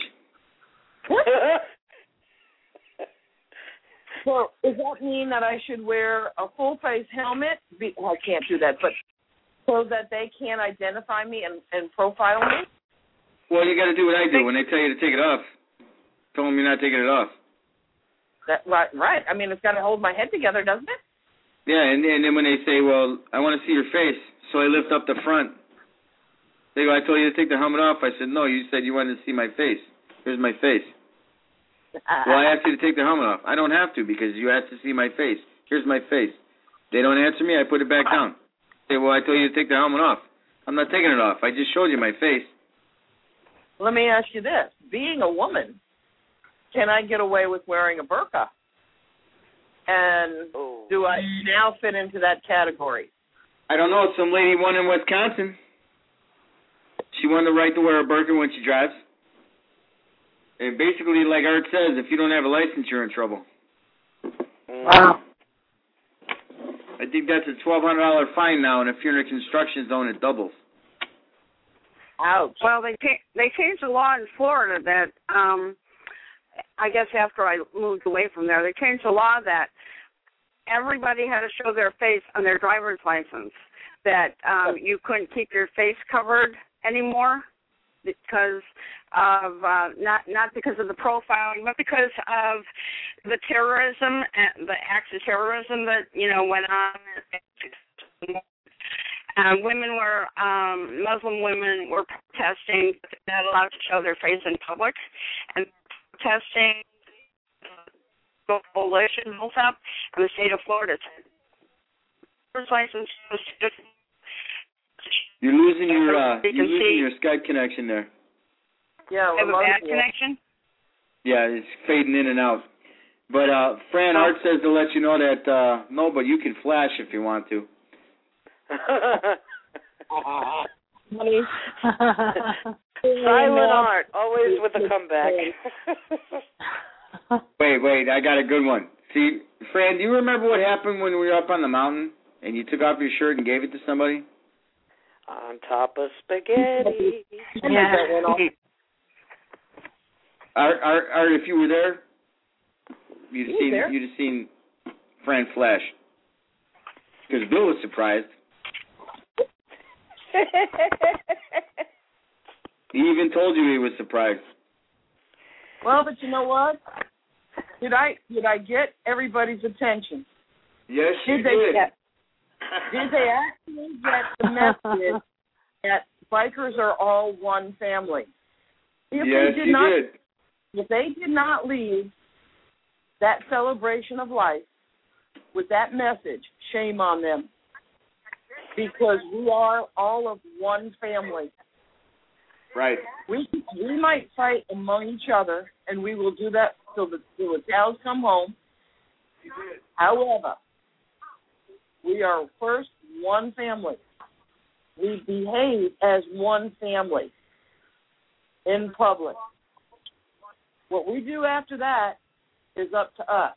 So does that mean that I should wear a full-face helmet? Well, I can't do that, but so that they can't identify me and profile me? Well, you got to do what I do. When they tell you to take it off, tell them you're not taking it off. Right. I mean, it's got to hold my head together, doesn't it? Yeah, and then when they say, well, I want to see your face, so I lift up the front. They go, I told you to take the helmet off. I said, no, you said you wanted to see my face. Here's my face. Well, I asked you to take the helmet off. I don't have to because you asked to see my face. Here's my face. They don't answer me, I put it back down. They say, well, I told you to take the helmet off. I'm not taking it off. I just showed you my face. Let me ask you this. Being a woman, can I get away with wearing a burqa? And do I now fit into that category? I don't know. Some lady won in Wisconsin. She won the right to wear a burqa when she drives. And basically, like Art says, if you don't have a license, you're in trouble. Wow. I think that's a $1,200 fine now, and if you're in a construction zone, it doubles. Ouch. Well, they changed the law in Florida that, I guess after I moved away from there, they changed the law that everybody had to show their face on their driver's license, that you couldn't keep your face covered anymore because of, not because of the profiling, but because of the terrorism, and the acts of terrorism that, went on. Women were, Muslim women were protesting, but they're not allowed to show their face in public, and protesting the coalition built up, and the state of Florida said, license. You're losing your Skype connection there. Yeah, I have a bad connection? Yeah, it's fading in and out. But Fran Art says to let you know that no, but you can flash if you want to. Silent Art, always with a comeback. Wait, I got a good one. See, Fran, do you remember what happened when we were up on the mountain and you took off your shirt and gave it to somebody? On top of spaghetti. Yeah. Art, if you were there, you'd have seen Fran flash. Because Bill was surprised. He even told you he was surprised. Well, but you know what? Did I get everybody's attention? Yes, you did. Did they actually get the message that bikers are all one family? If they did not leave that celebration of life with that message, shame on them. Because we are all of one family. Right. We might fight among each other, and we will do that till the cows come home. However, we are first one family. We behave as one family in public. What we do after that is up to us.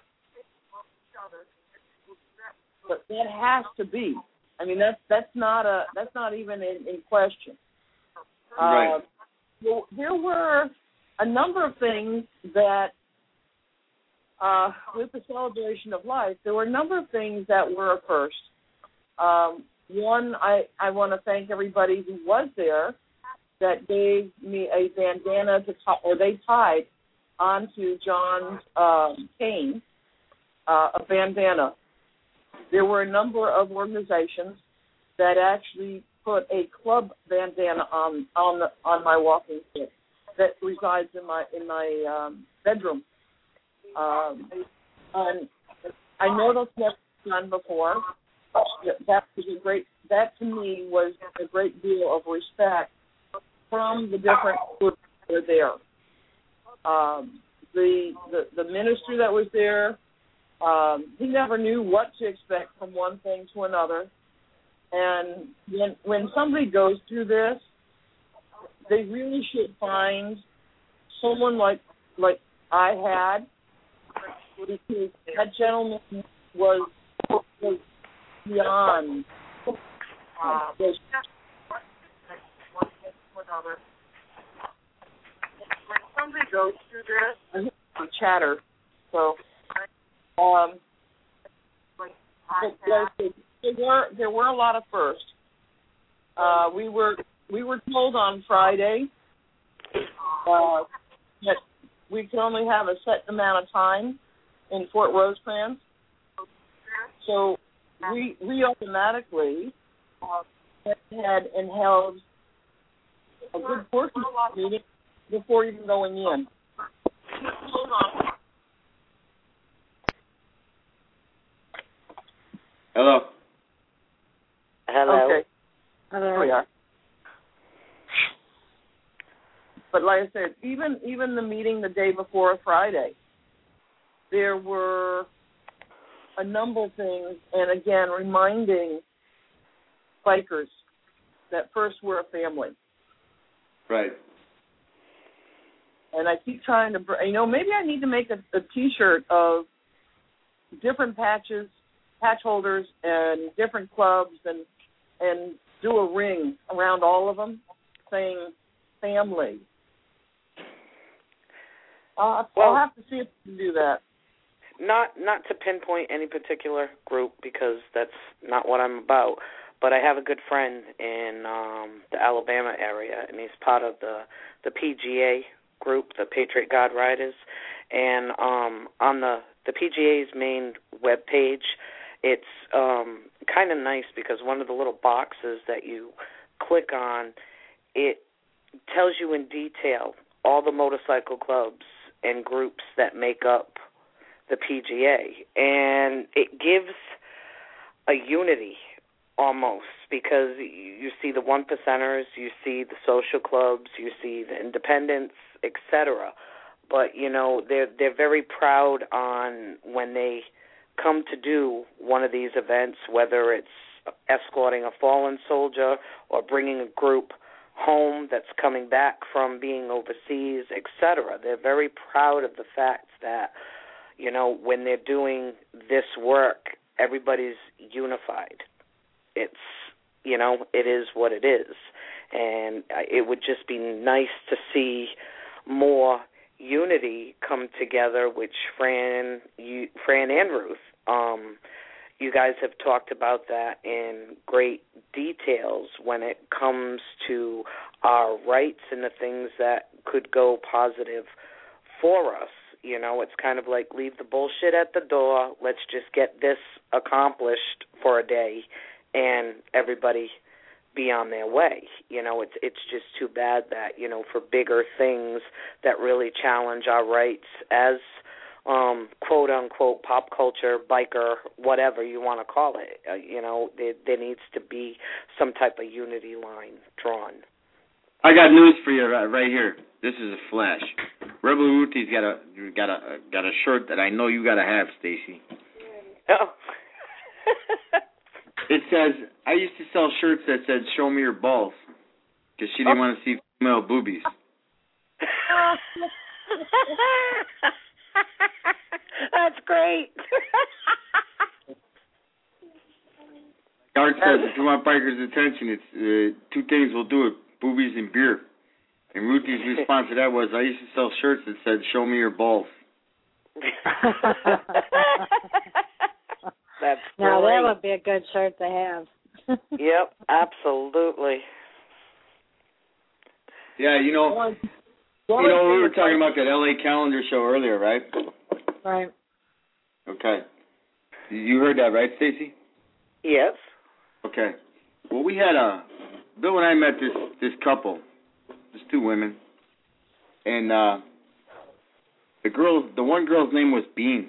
But that has to be. I mean, that's not even in question. Right. There were a number of things that, with the celebration of life, there were a number of things that were a first. One, I want to thank everybody who was there that gave me a bandana or they tied onto John's cane a bandana. There were a number of organizations that actually put a club bandana on my walking stick that resides in my bedroom. And I know that's never been done before. That to me was a great deal of respect from the different groups that were there. The minister that was there, he never knew what to expect from one thing to another. And when somebody goes through this, they really should find someone like I had. Because that gentleman was beyond. When somebody goes through this, I hear some chatter. So, there were a lot of firsts. We were told on Friday that we could only have a set amount of time in Fort Rosecrans. So we automatically had and held a good portion of the meeting before even going in. Hello. Hello. Okay. There we are. But like I said, even the meeting the day before Friday, there were a number of things, and again, reminding bikers that first we're a family. Right. And I keep trying to, maybe I need to make a T-shirt of different patch holders and different clubs and do a ring around all of them saying family. I'll have to see if we can do that. Not to pinpoint any particular group because that's not what I'm about, but I have a good friend in the Alabama area, and he's part of the PGA group, the Patriot God Riders, and on the PGA's main webpage, it's kind of nice because one of the little boxes that you click on, it tells you in detail all the motorcycle clubs and groups that make up the PGA, and it gives a unity almost because you see the one percenters, you see the social clubs, you see the independents, etc. But they're very proud on when they come to do one of these events, whether it's escorting a fallen soldier or bringing a group home that's coming back from being overseas, etc. They're very proud of the fact that, when they're doing this work, everybody's unified. It's, it is what it is. And it would just be nice to see more unity come together, which Fran and Ruth, you guys have talked about that in great details when it comes to our rights and the things that could go positive for us. It's kind of like leave the bullshit at the door. Let's just get this accomplished for a day and everybody be on their way. It's just too bad that, for bigger things that really challenge our rights as quote-unquote pop culture, biker, whatever you want to call it, there needs to be some type of unity line drawn. I got news for you right here. This is a flash. Rebel Ruthie's got a shirt that I know you gotta have, Stacy. Oh. It says, I used to sell shirts that said "Show me your balls," because she didn't want to see female boobies. That's great. Art says, if you want bikers' attention, it's two things will do it: boobies and beer. And Ruthie's response to that was, I used to sell shirts that said, "Show me your balls." That's great. Now that would be a good shirt to have. Yep, absolutely. Yeah, we were talking about that LA Calendar show earlier, right? Right. Okay. You heard that, right, Stacy? Yes. Okay. Well, we had Bill and I met this couple, just two women, and the one girl's name was Bean.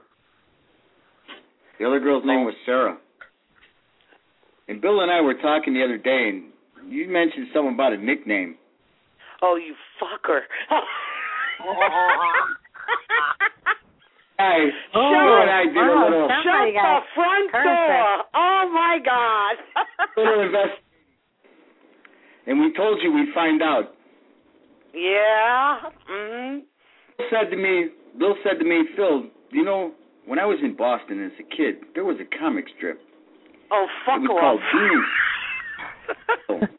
The other girl's name was Sarah. And Bill and I were talking the other day, and you mentioned something about a nickname. Oh, you fucker. Hey, Bill and I did a little... Shut the front door. Oh, my God. little invest. And we told you we'd find out. Yeah. Mm-hmm. Bill said to me, Phil, when I was in Boston as a kid, there was a comic strip. Oh, fuck off. It was called Bean.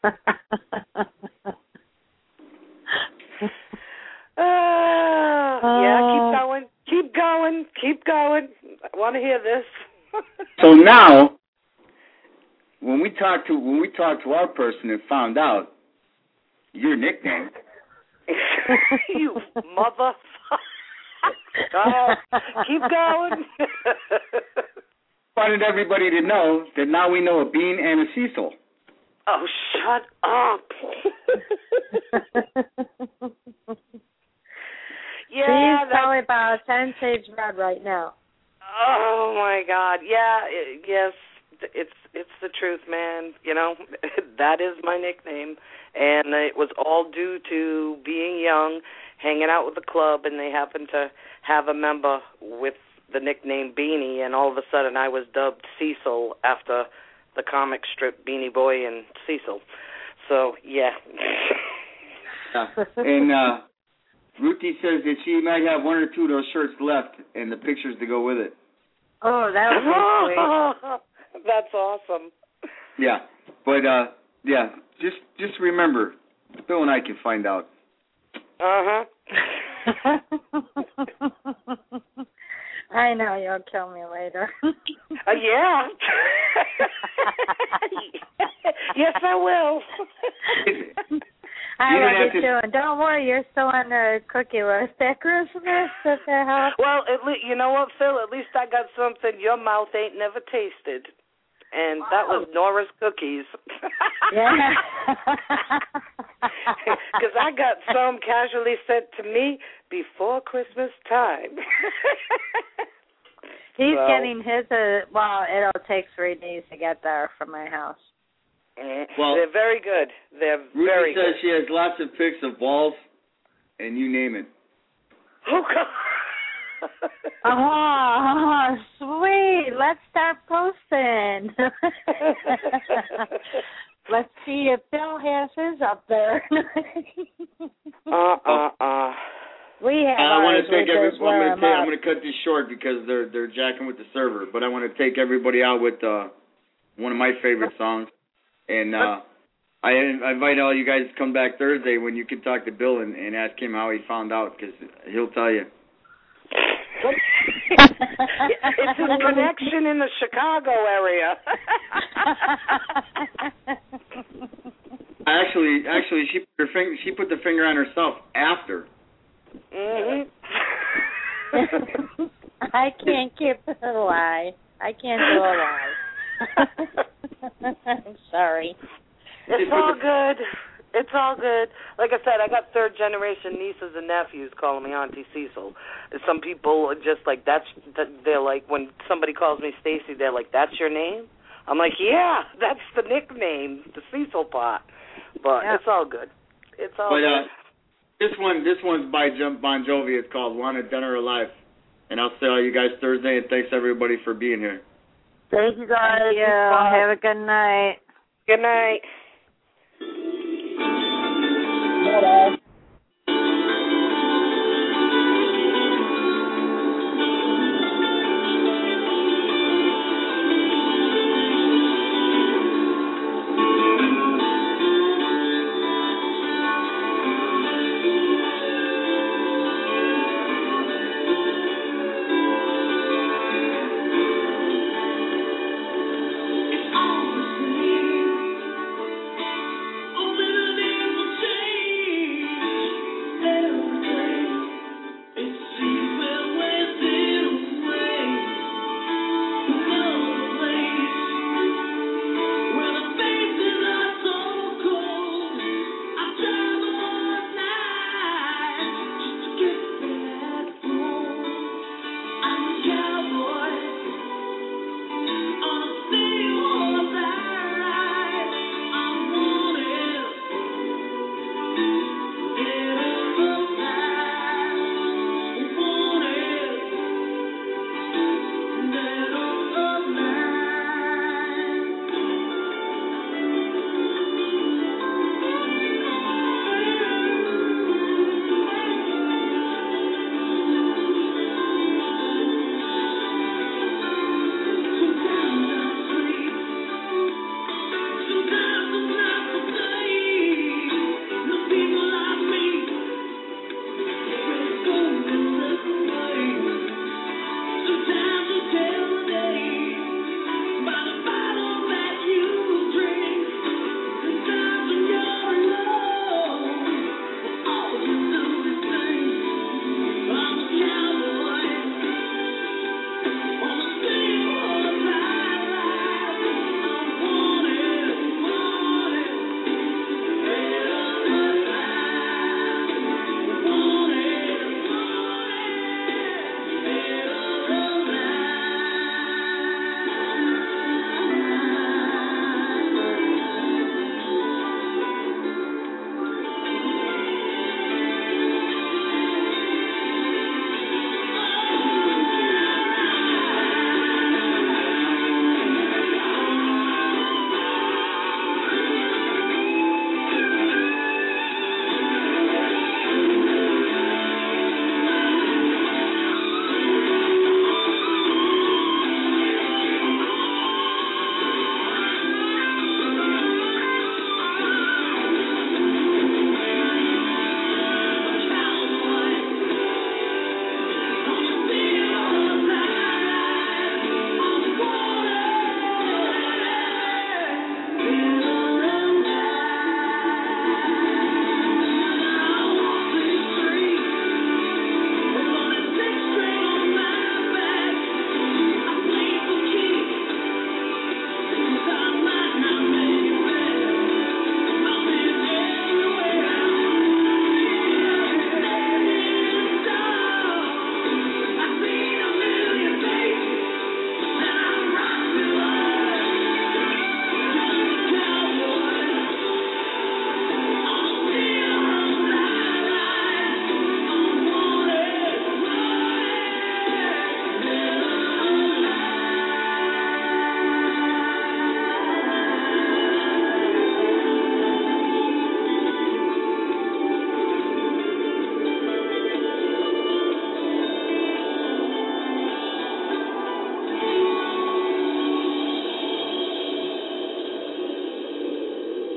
Yeah, keep going. I want to hear this. So now, when we talked to our person and found out your nickname, you motherfucker. Keep going. Wanted everybody to know that now we know a Bean and a Cecil. Oh, shut up. Yeah, he's probably about 10 shades red right now. Oh my God! Yeah, yes, it's the truth, man. That is my nickname, and it was all due to being young, hanging out with the club, and they happened to have a member with the nickname Beanie, and all of a sudden I was dubbed Cecil after the comic strip Beanie Boy and Cecil. So yeah. And Ruthie says that she might have one or two of those shirts left and the pictures to go with it. Oh, that would be sweet. That's awesome. Yeah, but just remember, Bill and I can find out. Uh-huh. I know you'll kill me later. Yeah. Yes, I will. I love you too, and don't worry, you're still on the cookie list at Christmas. If that helps. Well, you know what, Phil? At least I got something your mouth ain't never tasted, and that was Nora's cookies. Yeah. Because I got some casually sent to me before Christmas time. He's getting his. It'll take 3 days to get there from my house. Well, they're very good. They're Ruthie very says good. she has lots of pics of balls, and you name it. Oh, God. Oh, sweet. Let's start posting. Let's see if Bill has his up there. We have I want to take I'm going to cut this short because they're jacking with the server, but I want to take everybody out with one of my favorite songs. And I invite all you guys to come back Thursday when you can talk to Bill and ask him how he found out, because he'll tell you. It's a connection in the Chicago area. Actually, she put the finger on herself after. Mm-hmm. I can't keep it a lie. I can't do a lie. I'm sorry. It's all good. It's all good. Like I said, I got third generation nieces and nephews calling me Auntie Cecil. Some people are just like, they're like, when somebody calls me Stacy, they're like, that's your name? I'm like, yeah, that's the nickname, the Cecil part. But It's all good. It's all good. This one's by Bon Jovi. It's called Wanted Dead or Alive. And I'll see all you guys Thursday, and thanks everybody for being here. Thank you guys. Thank you. Have a good night. Good night. Bye-bye.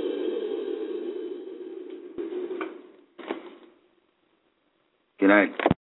Good night.